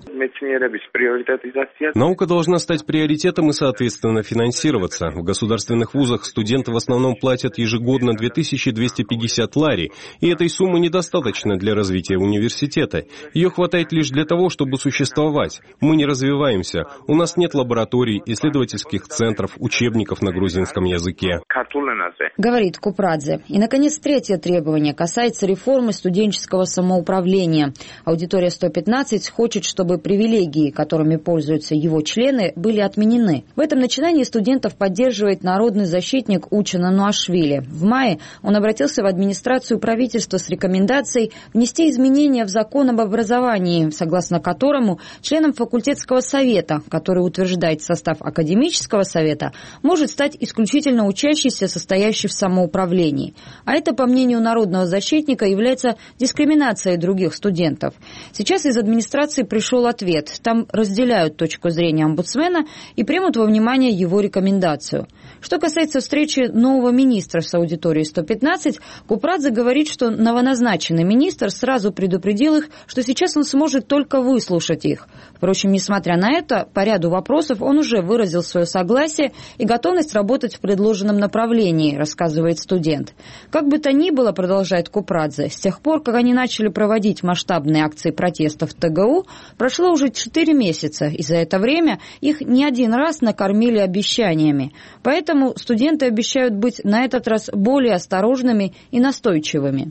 Наука должна стать приоритетом и, соответственно, финансироваться. В государственных вузах студенты в основном платят ежегодно две тысячи двести пятьдесят лари, и этой суммы недостаточно для развития университета. Ее хватает лишь для того, чтобы существовать. Мы не развиваемся, у нас нет лабораторий, исследовательских центров, учебников на грузинском языке. Говорит Купрадзе. И, наконец, третье требование касается реформы студенческого самоуправления. Аудитория сто пятнадцать хочет, чтобы привилегии, которыми пользуются его члены, были отменены. В этом начинании студентов поддерживает народный защитник Учена Нуашвили. В мае он обратился в администрацию правительства с рекомендацией внести изменения в закон об образовании, согласно которому членом факультетского совета, который утверждает состав академического совета, может стать исключительно учащийся, состоящий в самоуправлении. А это, по мнению народного защитника, является дискриминацией других студентов. Сейчас из администрации пришел ответ. Там разделяют точку зрения омбудсмена и примут во внимание его рекомендацию. Что касается встречи нового министра с аудиторией сто пятнадцать, Купрадзе говорит, что новоназначенный министр сразу предупредил их, что сейчас он сможет только выслушать их. Впрочем, несмотря на это, по ряду вопросов он уже выразил свое согласие и готовность работать в предложенном направлении, рассказывает студент. Как бы то ни было, продолжает Купрадзе, с тех пор, как они начали проводить масштабные акции протеста в ТГУ, прошло уже четыре месяца, и за это время их не один раз накормили обещаниями. Поэтому студенты обещают быть на этот раз более осторожными и настойчивыми.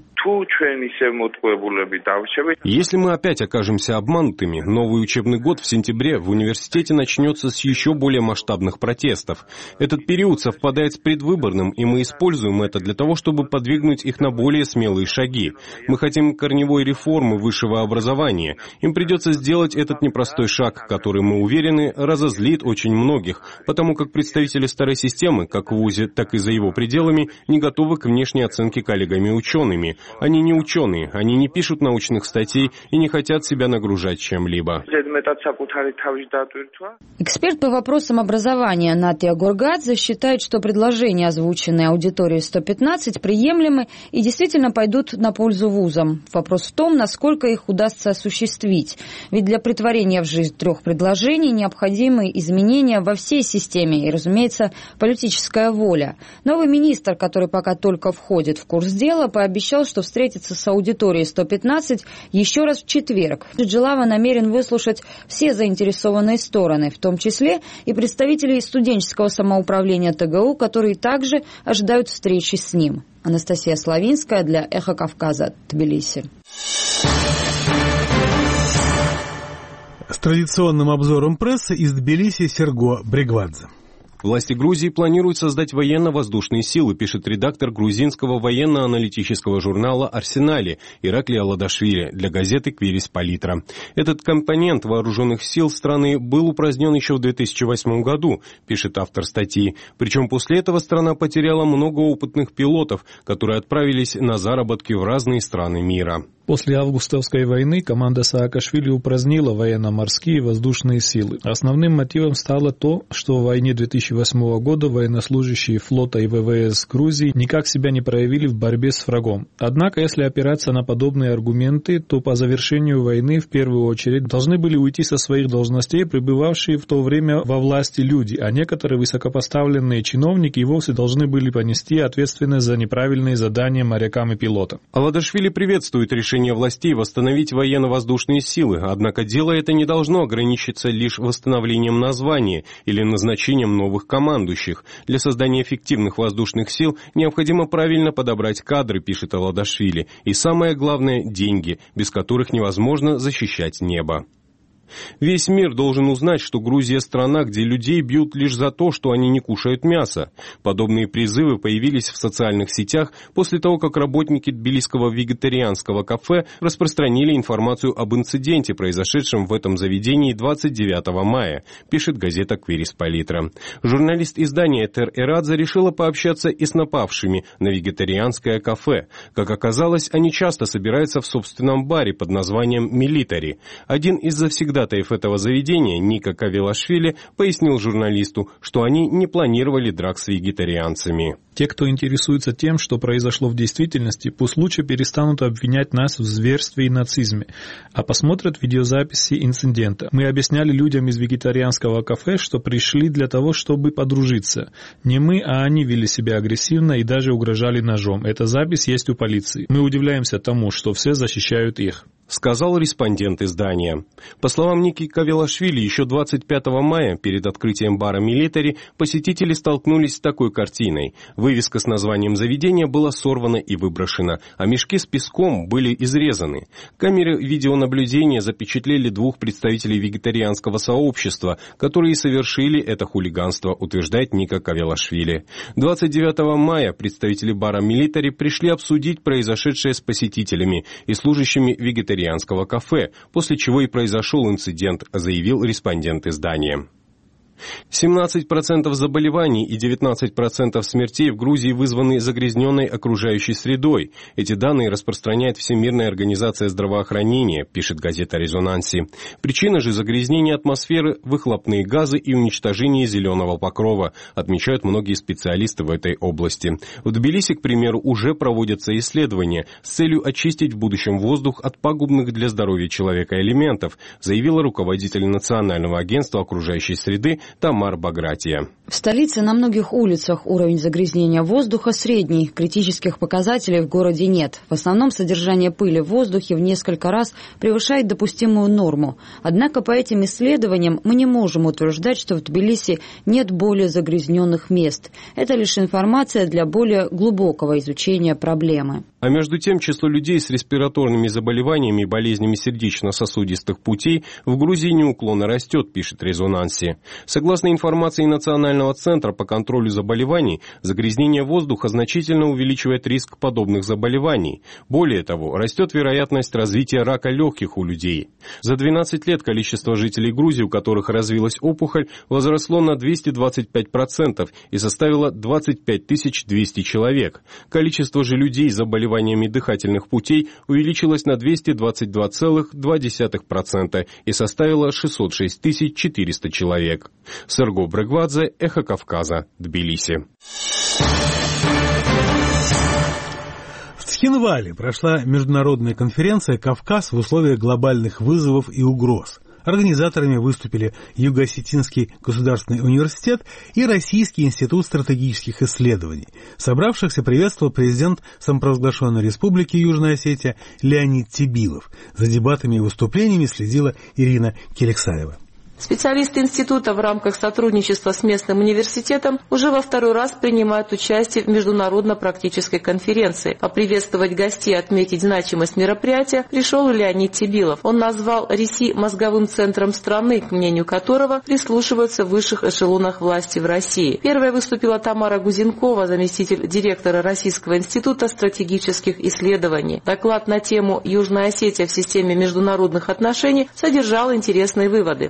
Если мы опять окажемся обманутыми, новый учебный год в сентябре в университете начнется с еще более масштабных протестов. Этот период совпадает с предвыборным, и мы используем это для того, чтобы подвигнуть их на более смелые шаги. Мы хотим корневой реформы высшего образования. Им придется сделать этот непростой шаг, который, мы уверены, разозлит очень многих, потому как представители старой системы, как в ВУЗе, так и за его пределами, не готовы к внешней оценке коллегами-учеными. Они не ученые, они не пишут научных статей и не хотят себя нагружать чем-либо. Эксперт по вопросам образования Натия Горгадзе считает, что предложения, озвученные аудиторией сто пятнадцать, приемлемы и действительно пойдут на пользу вузам. Вопрос в том, насколько их удастся осуществить. Ведь для претворения в жизнь трех предложений необходимы изменения во всей системе и, разумеется, политическая воля. Новый министр, который пока только входит в курс дела, пообещал, что встретится с аудиторией сто пятнадцать еще раз в четверг. Джиджелава намерен выслушать все заинтересованные стороны, в том числе и представителей студенческого самоуправления ТГУ, которые также ожидают встречи с ним. Анастасия Славинская для «Эхо Кавказа», Тбилиси. С традиционным обзором прессы из Тбилиси Серго Бригвадзе. Власти Грузии планируют создать военно-воздушные силы, пишет редактор грузинского военно-аналитического журнала «Арсенали» Иракли Аладашвили для газеты «Квирис Палитра». Этот компонент вооруженных сил страны был упразднен еще в две тысячи восьмом году, пишет автор статьи. Причем после этого страна потеряла много опытных пилотов, которые отправились на заработки в разные страны мира. После августовской войны команда Саакашвили упразднила военно-морские и воздушные силы. Основным мотивом стало то, что в войне две тысячи восьмого года военнослужащие флота и ВВС Грузии никак себя не проявили в борьбе с врагом. Однако, если опираться на подобные аргументы, то по завершению войны в первую очередь должны были уйти со своих должностей пребывавшие в то время во власти люди, а некоторые высокопоставленные чиновники и вовсе должны были понести ответственность за неправильные задания морякам и пилотам. Аладашвили приветствует решение властей восстановить военно-воздушные силы, однако дело это не должно ограничиться лишь восстановлением названия или назначением новых командующих. Для создания эффективных воздушных сил необходимо правильно подобрать кадры, пишет Аладашвили, и самое главное – деньги, без которых невозможно защищать небо. Весь мир должен узнать, что Грузия – страна, где людей бьют лишь за то, что они не кушают мясо. Подобные призывы появились в социальных сетях после того, как работники тбилисского вегетарианского кафе распространили информацию об инциденте, произошедшем в этом заведении двадцать девятого мая, пишет газета «Квирис Политра». Журналист издания Тер Эрадзе решила пообщаться и с напавшими на вегетарианское кафе. Как оказалось, они часто собираются в собственном баре под названием «Милитари». Один из завсегдатаев этого заведения, Ника Кавелашвили, пояснил журналисту, что они не планировали драк с вегетарианцами. Те, кто интересуется тем, что произошло в действительности, пусть лучше перестанут обвинять нас в зверстве и нацизме, а посмотрят видеозаписи инцидента. Мы объясняли людям из вегетарианского кафе, что пришли для того, чтобы подружиться. Не мы, а они вели себя агрессивно и даже угрожали ножом. Эта запись есть у полиции. Мы удивляемся тому, что все защищают их. Сказал респондент издания. По словам Ники Кавелашвили, еще двадцать пятого мая перед открытием бара «Милитари» посетители столкнулись с такой картиной. Вывеска с названием заведения была сорвана и выброшена, а мешки с песком были изрезаны. Камеры видеонаблюдения запечатлели двух представителей вегетарианского сообщества, которые совершили это хулиганство, утверждает Ника Кавелашвили. двадцать девятого мая представители бара «Милитари» пришли обсудить произошедшее с посетителями и служащими вегетарианского кафе, после чего и произошел инцидент, заявил респондент издания. семнадцать процентов заболеваний и девятнадцать процентов смертей в Грузии вызваны загрязненной окружающей средой. Эти данные распространяет Всемирная организация здравоохранения, пишет газета «Резонанси». Причина же загрязнения атмосферы – выхлопные газы и уничтожение зеленого покрова, отмечают многие специалисты в этой области. В Тбилиси, к примеру, уже проводятся исследования с целью очистить в будущем воздух от пагубных для здоровья человека элементов, заявила руководитель Национального агентства окружающей среды Тамар Багратия. В столице на многих улицах уровень загрязнения воздуха средний, критических показателей в городе нет. В основном содержание пыли в воздухе в несколько раз превышает допустимую норму. Однако по этим исследованиям мы не можем утверждать, что в Тбилиси нет более загрязненных мест. Это лишь информация для более глубокого изучения проблемы. А между тем, число людей с респираторными заболеваниями и болезнями сердечно-сосудистых путей в Грузии неуклонно растет, пишет «Резонанси». Согласно информации Национального центра по контролю заболеваний, загрязнение воздуха значительно увеличивает риск подобных заболеваний. Более того, растет вероятность развития рака легких у людей. За двенадцать лет количество жителей Грузии, у которых развилась опухоль, возросло на двести двадцать пять процентов и составило двадцать пять тысяч двести человек. Количество же людей с заболеваниями дыхательных путей увеличилось на двести двадцать два целых два десятых процента и составило шестьсот шесть тысяч четыреста человек. Серго Брегвадзе, Эхо Кавказа, Тбилиси. В Цхинвале прошла международная конференция «Кавказ в условиях глобальных вызовов и угроз». Организаторами выступили Юго-Осетинский государственный университет и Российский институт стратегических исследований. Собравшихся приветствовал президент самопровозглашенной республики Южная Осетия Леонид Тебилов. За дебатами и выступлениями следила Ирина Келексаева. Специалисты института в рамках сотрудничества с местным университетом уже во второй раз принимают участие в международно-практической конференции. Поприветствовать гостей и отметить значимость мероприятия пришел Леонид Тебилов. Он назвал РИСИ мозговым центром страны, к мнению которого прислушиваются в высших эшелонах власти в России. Первой выступила Тамара Гузенкова, заместитель директора Российского института стратегических исследований. Доклад на тему «Южная Осетия в системе международных отношений» содержал интересные выводы. Первое.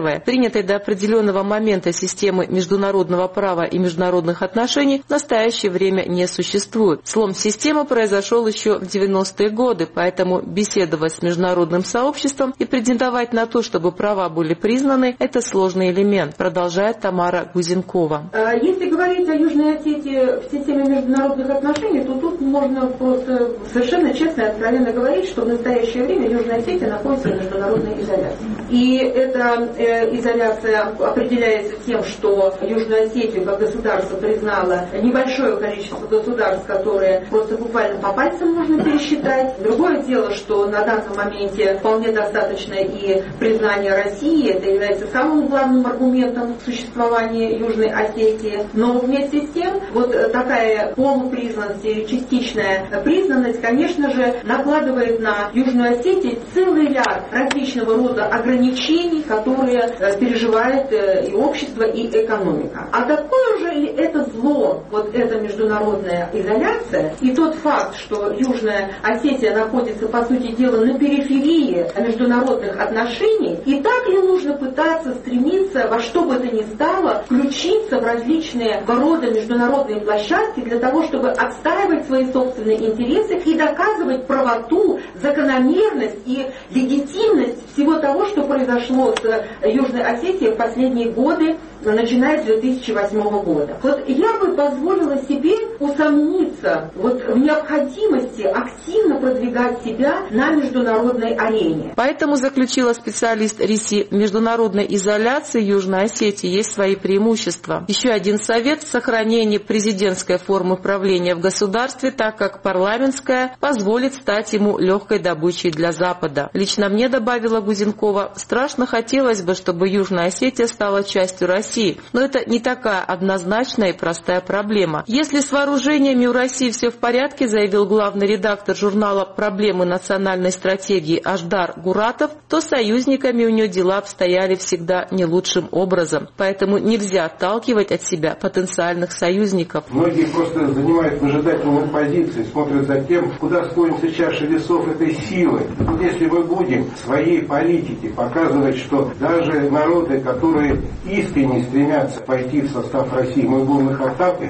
Первое. Принятой до определенного момента системы международного права и международных отношений в настоящее время не существует. Слом системы произошел еще в девяностые годы, поэтому беседовать с международным сообществом и претендовать на то, чтобы права были признаны, это сложный элемент, продолжает Тамара Гузенкова. Если говорить о Южной Осетии в системе международных отношений, то тут можно просто совершенно честно и откровенно говорить, что в настоящее время Южная Осетия находится в международной изоляции. И эта э, изоляция определяется тем, что Южную Осетию как государство признало небольшое количество государств, которые просто буквально по пальцам можно пересчитать. Другое дело, что на данном моменте вполне достаточно и признания России, это является самым главным аргументом существования Южной Осетии. Но вместе с тем, вот такая полупризнанность или частичная признанность, конечно же, накладывает на Южную Осетию целый ряд различного рода ограничений, которые переживает и общество, и экономика. А такое же ли это зло, вот эта международная изоляция, и тот факт, что Южная Осетия находится, по сути дела, на периферии международных отношений, и так ли нужно пытаться стремиться во что бы то ни стало включиться в различные рода международные площадки для того, чтобы отстаивать свои собственные интересы и доказывать правоту, закономерность и легитимность всего того, что произошло с Южной Осетией в последние годы, начиная с две тысячи восьмого года. Вот я бы позволила себе усомниться вот в необходимости активно продвигать себя на международной арене. Поэтому, заключила специалист РИСИ, в международной изоляции Южной Осетии есть свои преимущества. Еще один совет – сохранение президентской формы правления в государстве, так как парламентская позволит стать ему легкой добычей для Запада. Лично мне, добавила Гузенкова, страшно хотелось бы, чтобы Южная Осетия стала частью России, но это не такая однозначная и простая проблема. Если с вооружениями у России все в порядке, заявил главный редактор журнала «Проблемы национальной стратегии» Аждар Гуратов, то с союзниками у нее дела обстояли всегда не лучшим образом. Поэтому нельзя отталкивать от себя потенциальных союзников. Многие просто занимают выжидательную позицию, смотрят за тем, куда склонится чаша весов этой силы. Вот если мы будем в своей политике показывать, что даже народы, которые искренне стремятся пойти в состав России, мы будем их отталкивать,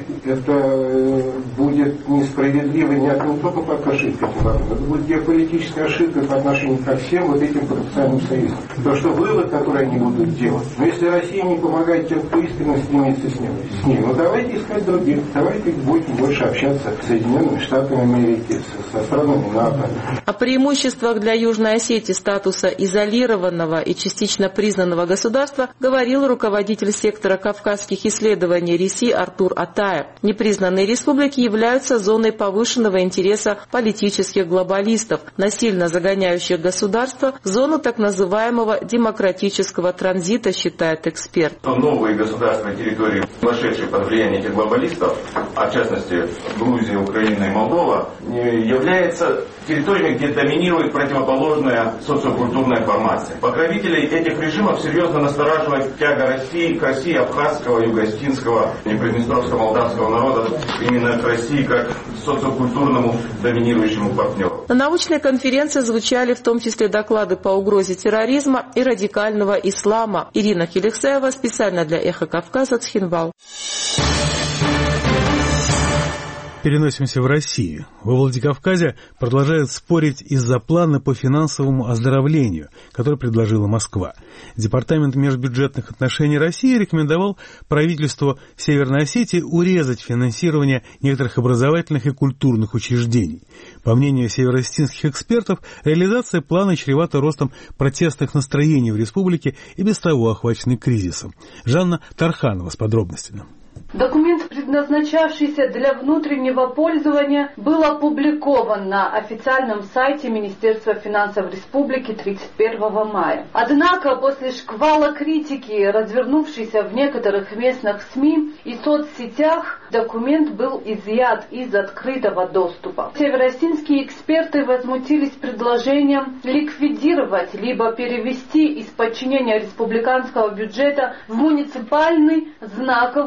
это будет несправедливо не только по отношению к этим народам, это будет геополитическая ошибка по отношению ко всем вот этим потенциальным союзам. То, что вывод, который они будут делать, но если Россия не помогает тем, кто искренне стремится с ним, с ним, ну давайте искать других, давайте будем больше общаться с Соединенными Штатами Америки, со странами НАТО. О преимуществах для Южной Осетии статуса изолированного и частично признанного государства говорил руководитель сектора кавказских исследований РИСИ Артур Атаев. Непризнанные республики являются зоной повышенного интереса политических глобалистов, насильно загоняющих государство в зону так называемого демократического транзита, считает эксперт. Новые государственные территории, вошедшие под влияние этих глобалистов, а в частности Грузия, Украина и Молдова, являются территориями, где доминирует противоположная социокультурная формация. Покровителей этих режимов серьезно настораживает тяга России к России абхазского, юго-осетинского и приднестровского молдавского народа именно к России как социокультурному доминирующему партнеру. На научной конференции звучали в том числе доклады по угрозе терроризма и радикального ислама. Ирина Хеликсаева специально для «Эхо Кавказа», Цхинвал. Переносимся в Россию. Во Владикавказе продолжают спорить из-за плана по финансовому оздоровлению, который предложила Москва. Департамент межбюджетных отношений России рекомендовал правительству Северной Осетии урезать финансирование некоторых образовательных и культурных учреждений. По мнению североосетинских экспертов, реализация плана чревата ростом протестных настроений в республике и без того охваченной кризисом. Жанна Тарханова с подробностями. Документ, предназначавшийся для внутреннего пользования, был опубликован на официальном сайте Министерства финансов Республики тридцать первого мая. Однако после шквала критики, развернувшейся в некоторых местных СМИ и соцсетях, документ был изъят из открытого доступа. Североосетинские эксперты возмутились предложением ликвидировать либо перевести из подчинения республиканского бюджета в муниципальный, знаковый для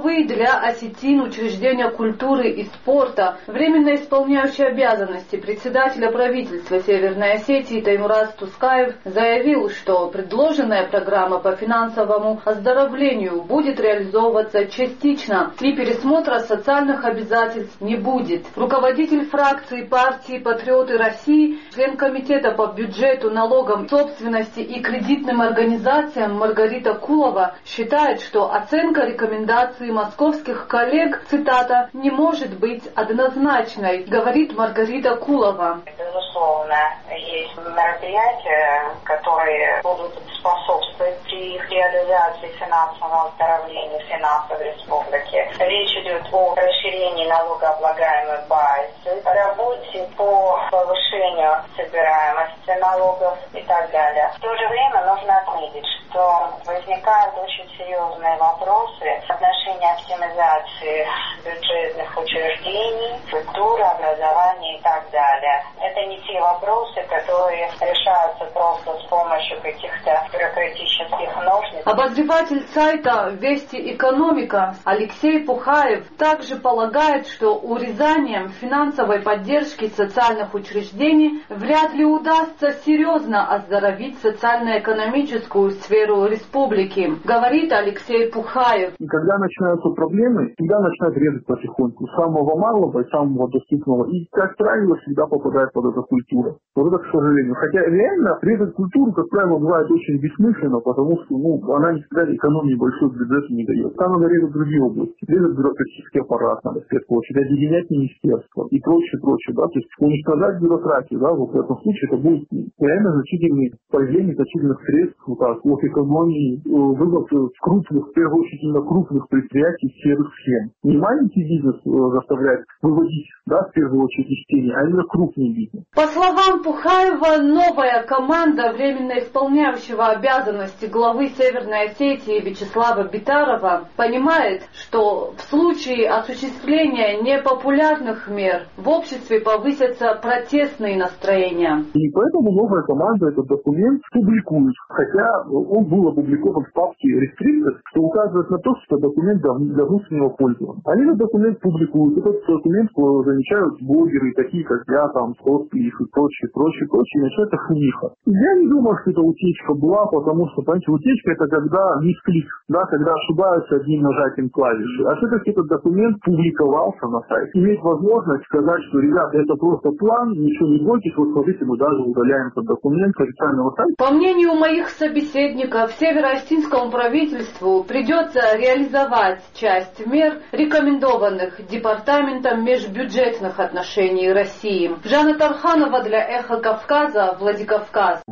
для осетин учреждения культуры и спорта. Временно исполняющий обязанности председателя правительства Северной Осетии Таймураз Тускаев заявил, что предложенная программа по финансовому оздоровлению будет реализовываться частично и пересмотра социальных обязательств не будет. Руководитель фракции партии «Патриоты России», член комитета по бюджету, налогам, собственности и кредитным организациям Маргарита Кулова считает, что оценка рекомендаций московских коллег, цитата, «не может быть однозначной», говорит Маргарита Кулова. Безусловно, есть мероприятия, которые будут способствовать при их реализации финансового оздоровления финансов республики. Речь идет о расширении налогооблагаемой базы, работе по повышению собираемости налогов и так далее. В то же время нужно отметить, что возникают очень серьезные вопросы в отношении оптимизации бюджетных учреждений, культуры, образования и так далее. Это не те вопросы, которые решаются просто с помощью каких-то бюрократических ножниц. Обозреватель сайта «Вести экономика» Алексей Пухаев также полагает, что урезанием финансовой поддержки социальных учреждений вряд ли удастся серьезно оздоровить социально-экономическую сферу республики, говорит Алексей Пухаев. И когда начинаются проблемы, всегда начинают резать потихоньку. Самого малого и самого доступного. И, как правило, всегда попадает под эту культуру. Вот это, к сожалению. Хотя реально резать культуру, как правило, бывает очень бессмысленно, потому что ну, она никогда экономии большой бюджет не дает. Там надо резать другие области. Резать бюрократический аппарат надо, в первую очередь, объединять министерства и прочее, прочее. Да? То есть уничтожать бюрократию, да, вот в этом случае это будет реально значительный появление значительных средств вот так, от экономии, вывод крупных, в первую очередь, именно крупных предприятий серых схем. Не маленький бизнес заставляет выводить, да, в первую очередь, из тени, а именно крупный бизнес. По словам Пухаева, новая команда временно исполняющего обязанности главы Северной Осетии Вячеслава Битарова понимает, что в случае осуществления непопулярных мер в обществе повысятся протестные настроения. И поэтому новая команда этот документ публикует, хотя он был опубликован в папке Restricted, что указывает на то, что это документ для внутреннего пользования. Они этот документ публикуют, этот документ замечают блогеры, такие как я, там, Соцпих и прочее, прочее, прочее, и начинается шумиха. Я не думаю, что это утечка была, потому что, понимаете, утечка это когда мисклик, да, когда ошибаются одним нажатием клавиши. А все-таки этот документ публиковался на сайте. Иметь возможность сказать, что, ребята, это просто план, ничего не бойтесь, вот смотрите, мы даже удаляем этот документ с официального сайта. По мнению моих собеседников, североостинскому правительству придется реализовать часть мер, рекомендованных Департаментом межбюджетных отношений России. Жанна Тарханова для «Эхо Кавказа», Владикавказ.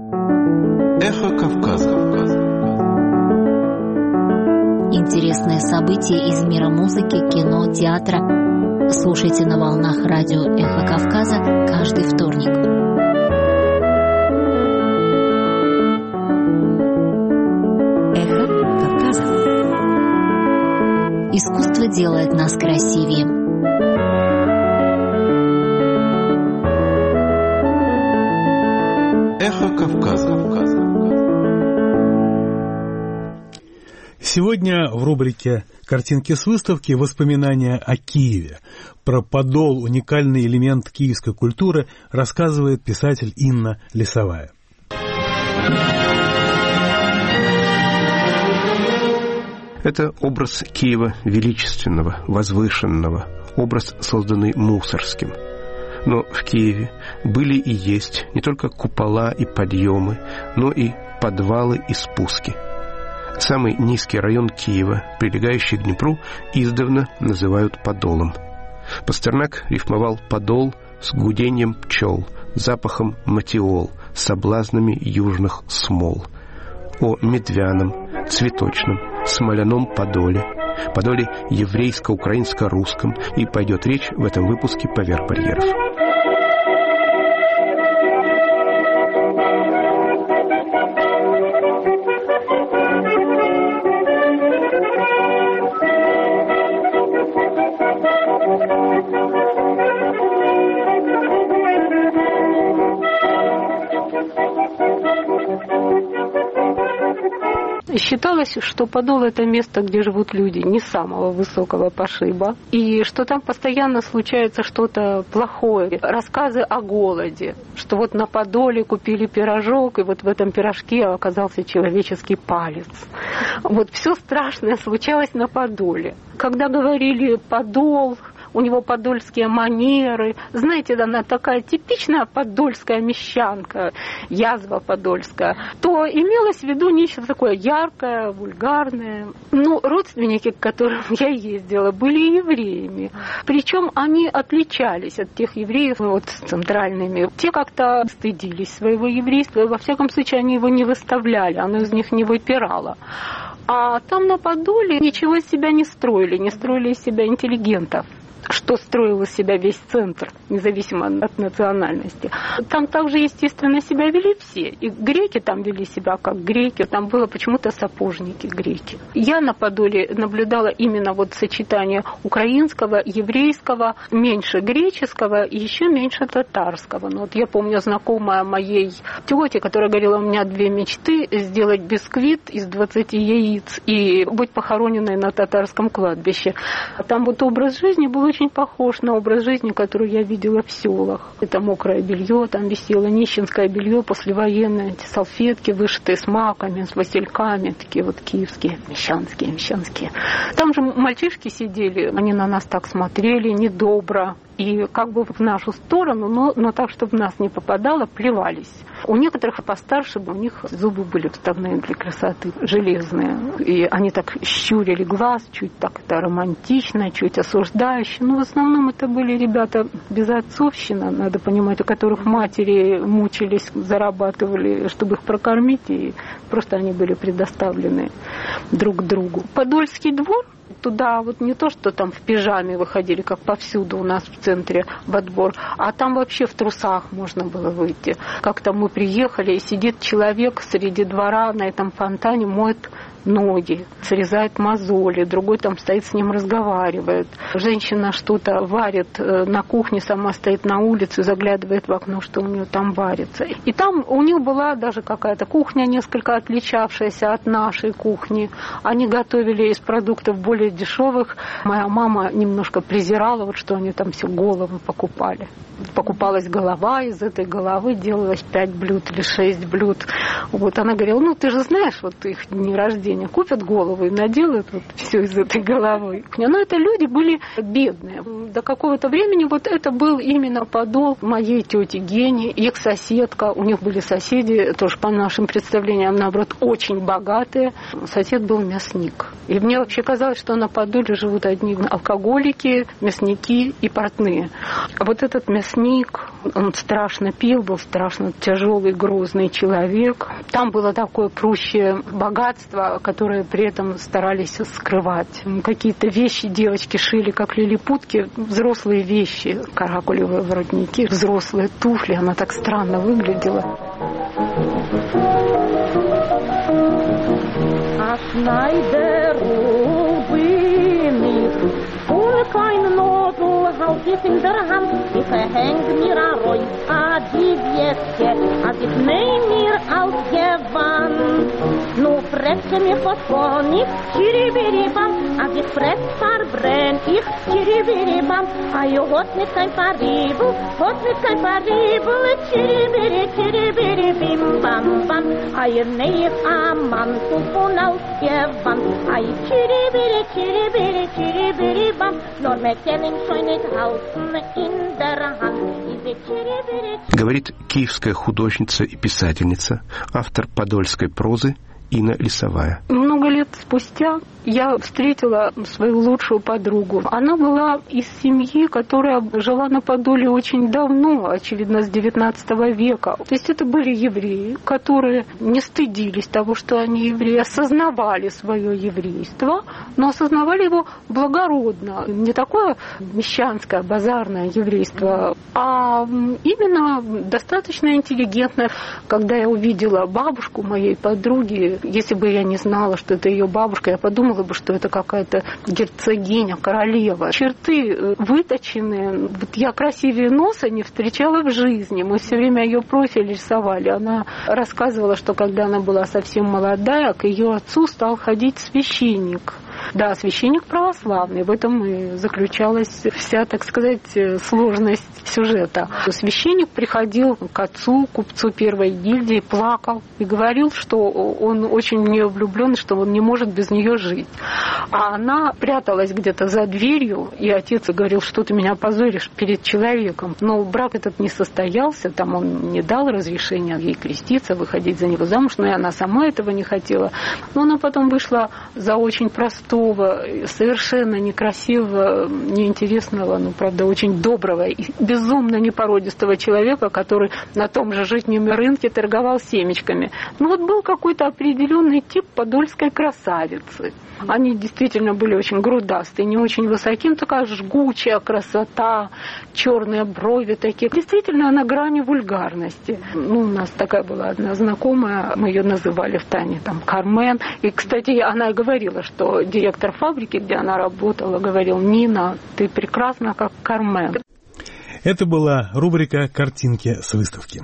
Эхо Кавказа. Интересные события из мира музыки, кино, театра. Слушайте на волнах радио «Эхо Кавказа» каждый вторник. «Эхо Кавказа». Искусство делает нас красивее. Эхо Кавказа. Сегодня в рубрике «Картинки с выставки» воспоминания о Киеве. Про подол, уникальный элемент киевской культуры, рассказывает писатель Инна Лисовая. Это образ Киева величественного, возвышенного, образ, созданный Мусоргским. Но в Киеве были и есть не только купола и подъемы, но и подвалы и спуски. Самый низкий район Киева, прилегающий к Днепру, издавна называют подолом. Пастернак рифмовал подол с гудением пчел, запахом матиол, соблазнами южных смол. О медвяном, цветочном, смоляном подоле, подоле еврейско-украинско-русском, и пойдет речь в этом выпуске поверх барьеров. Считалось, что Подол — это место, где живут люди не самого высокого пошиба, и что там постоянно случается что-то плохое. Рассказы о голоде, что вот на Подоле купили пирожок, и вот в этом пирожке оказался человеческий палец. Вот все страшное случалось на Подоле. Когда говорили «Подол», у него подольские манеры. Знаете, она такая типичная подольская мещанка, язва подольская. То имелось в виду нечто такое яркое, вульгарное. Ну, родственники, к которым я ездила, были евреями. Причем они отличались от тех евреев, вот, центральными. Те как-то стыдились своего еврейства. Во всяком случае, они его не выставляли, оно из них не выпирало. А там на Подоле ничего из себя не строили, не строили из себя интеллигентов, что строил из себя весь центр, независимо от национальности. Там также, естественно, себя вели все. И греки там вели себя как греки. Там было почему-то сапожники греки. Я на Подоле наблюдала именно вот сочетание украинского, еврейского, меньше греческого и еще меньше татарского. Ну, вот я помню знакомая моей тети, которая говорила, у меня две мечты: сделать бисквит из двадцати яиц и быть похороненной на татарском кладбище. Там вот образ жизни был очень похож на образ жизни, который я видела в селах. Это мокрое белье, там висело нищенское белье послевоенное, эти салфетки, вышитые с маками, с васильками, такие вот киевские, мещанские, мещанские. Там же мальчишки сидели, они на нас так смотрели недобро. И как бы в нашу сторону, но, но так, чтобы в нас не попадало, плевались. У некоторых постарше, у них зубы были вставные для красоты, железные. И они так щурили глаз, чуть так это романтично, чуть осуждающе. Но в основном это были ребята безотцовщина, надо понимать, у которых матери мучились, зарабатывали, чтобы их прокормить, и просто они были предоставлены друг другу. Подольский двор, туда вот не то, что там в пижаме выходили, как повсюду у нас в центре в отбор, а там вообще в трусах можно было выйти. Как-то мы приехали, и сидит человек среди двора на этом фонтане, моет ноги, срезает мозоли, другой там стоит с ним разговаривает. Женщина что-то варит на кухне, сама стоит на улице, заглядывает в окно, что у нее там варится. И там у них была даже какая-то кухня, несколько отличавшаяся от нашей кухни. Они готовили из продуктов более дешевых. Моя мама немножко презирала, вот что они там все головы покупали. Покупалась голова, из этой головы делалось пять блюд или шесть блюд. Вот она говорила, ну ты же знаешь, вот их дни рождения, купят голову и наделают вот все из этой головы. Но это люди были бедные. До какого-то времени вот это был именно Подол моей тети Гени, их соседка. У них были соседи, тоже по нашим представлениям, наоборот, очень богатые. Сосед был мясник. И мне вообще казалось, что на Подоле живут одни алкоголики, мясники и портные. А вот этот мясник, он страшно пил, был страшно тяжелый, грозный человек. Там было такое прущее богатство, которое при этом старались скрывать. Какие-то вещи девочки шили, как лилипутки, взрослые вещи, каракулевые воротники, взрослые туфли. Она так странно выглядела. Kein Nodel halt ich in der Hand, ich häng mir a Reu, a Divietje, als ich nehm mir aus Gewand. Nu fresse mich was von ich, Chiribiribam, als ich fress verbrenn ich, Chiribiribam, a jo hot nicht kein Paribel, hot nicht kein Paribel, Chiribiri, Chiribiribim, bam, bam, a ihr neig am Mantel von ausgewandt, a ihr Chiribiri, Chiribiri, Chiribiribam, говорит киевская художница и писательница, автор подольской прозы Инна Лисовая. Много лет спустя я встретила свою лучшую подругу. Она была из семьи, которая жила на Подоле очень давно, очевидно, с девятнадцатого века. То есть это были евреи, которые не стыдились того, что они евреи, осознавали свое еврейство, но осознавали его благородно. Не такое мещанское, базарное еврейство, а именно достаточно интеллигентное. Когда я увидела бабушку моей подруги, если бы я не знала, что это ее бабушка, я подумала бы, что это какая-то герцогиня, королева. Черты выточенные. Вот я красивее носа не встречала в жизни. Мы все время ее профиль рисовали. Она рассказывала, что когда она была совсем молодая, к ее отцу стал ходить священник. Да, священник православный. В этом и заключалась вся, так сказать, сложность сюжета. Священник приходил к отцу, купцу первой гильдии, плакал и говорил, что он очень в нее влюблен, что он не может без нее жить. А она пряталась где-то за дверью, и отец говорил, что ты меня позоришь перед человеком. Но брак этот не состоялся, там он не дал разрешения ей креститься, выходить за него замуж, но и она сама этого не хотела. Но она потом вышла за очень простого, совершенно некрасивого, неинтересного, ну, правда, очень доброго и безумно непородистого человека, который на том же житнем рынке торговал семечками. Ну, вот был какой-то определенный тип подольской красавицы. Они действительно были очень грудастые, не очень высокие, такая жгучая красота, черные брови такие. Действительно, на грани вульгарности. Ну, у нас такая была одна знакомая, мы ее называли в Тане там Кармен. И, кстати, она и говорила, что директор фабрики, где она работала, говорил: Нина, ты прекрасна, как Кармен. Это была рубрика «Картинки с выставки».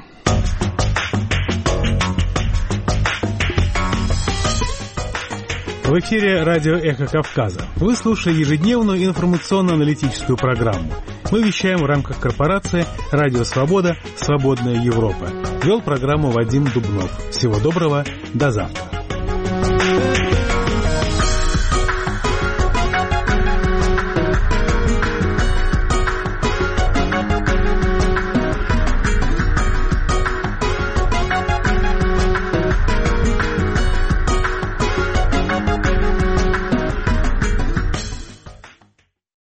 В эфире радио «Эхо Кавказа». Вы слушаете ежедневную информационно-аналитическую программу. Мы вещаем в рамках корпорации «Радио Свобода. Свободная Европа». Вел программу Вадим Дубнов. Всего доброго. До завтра.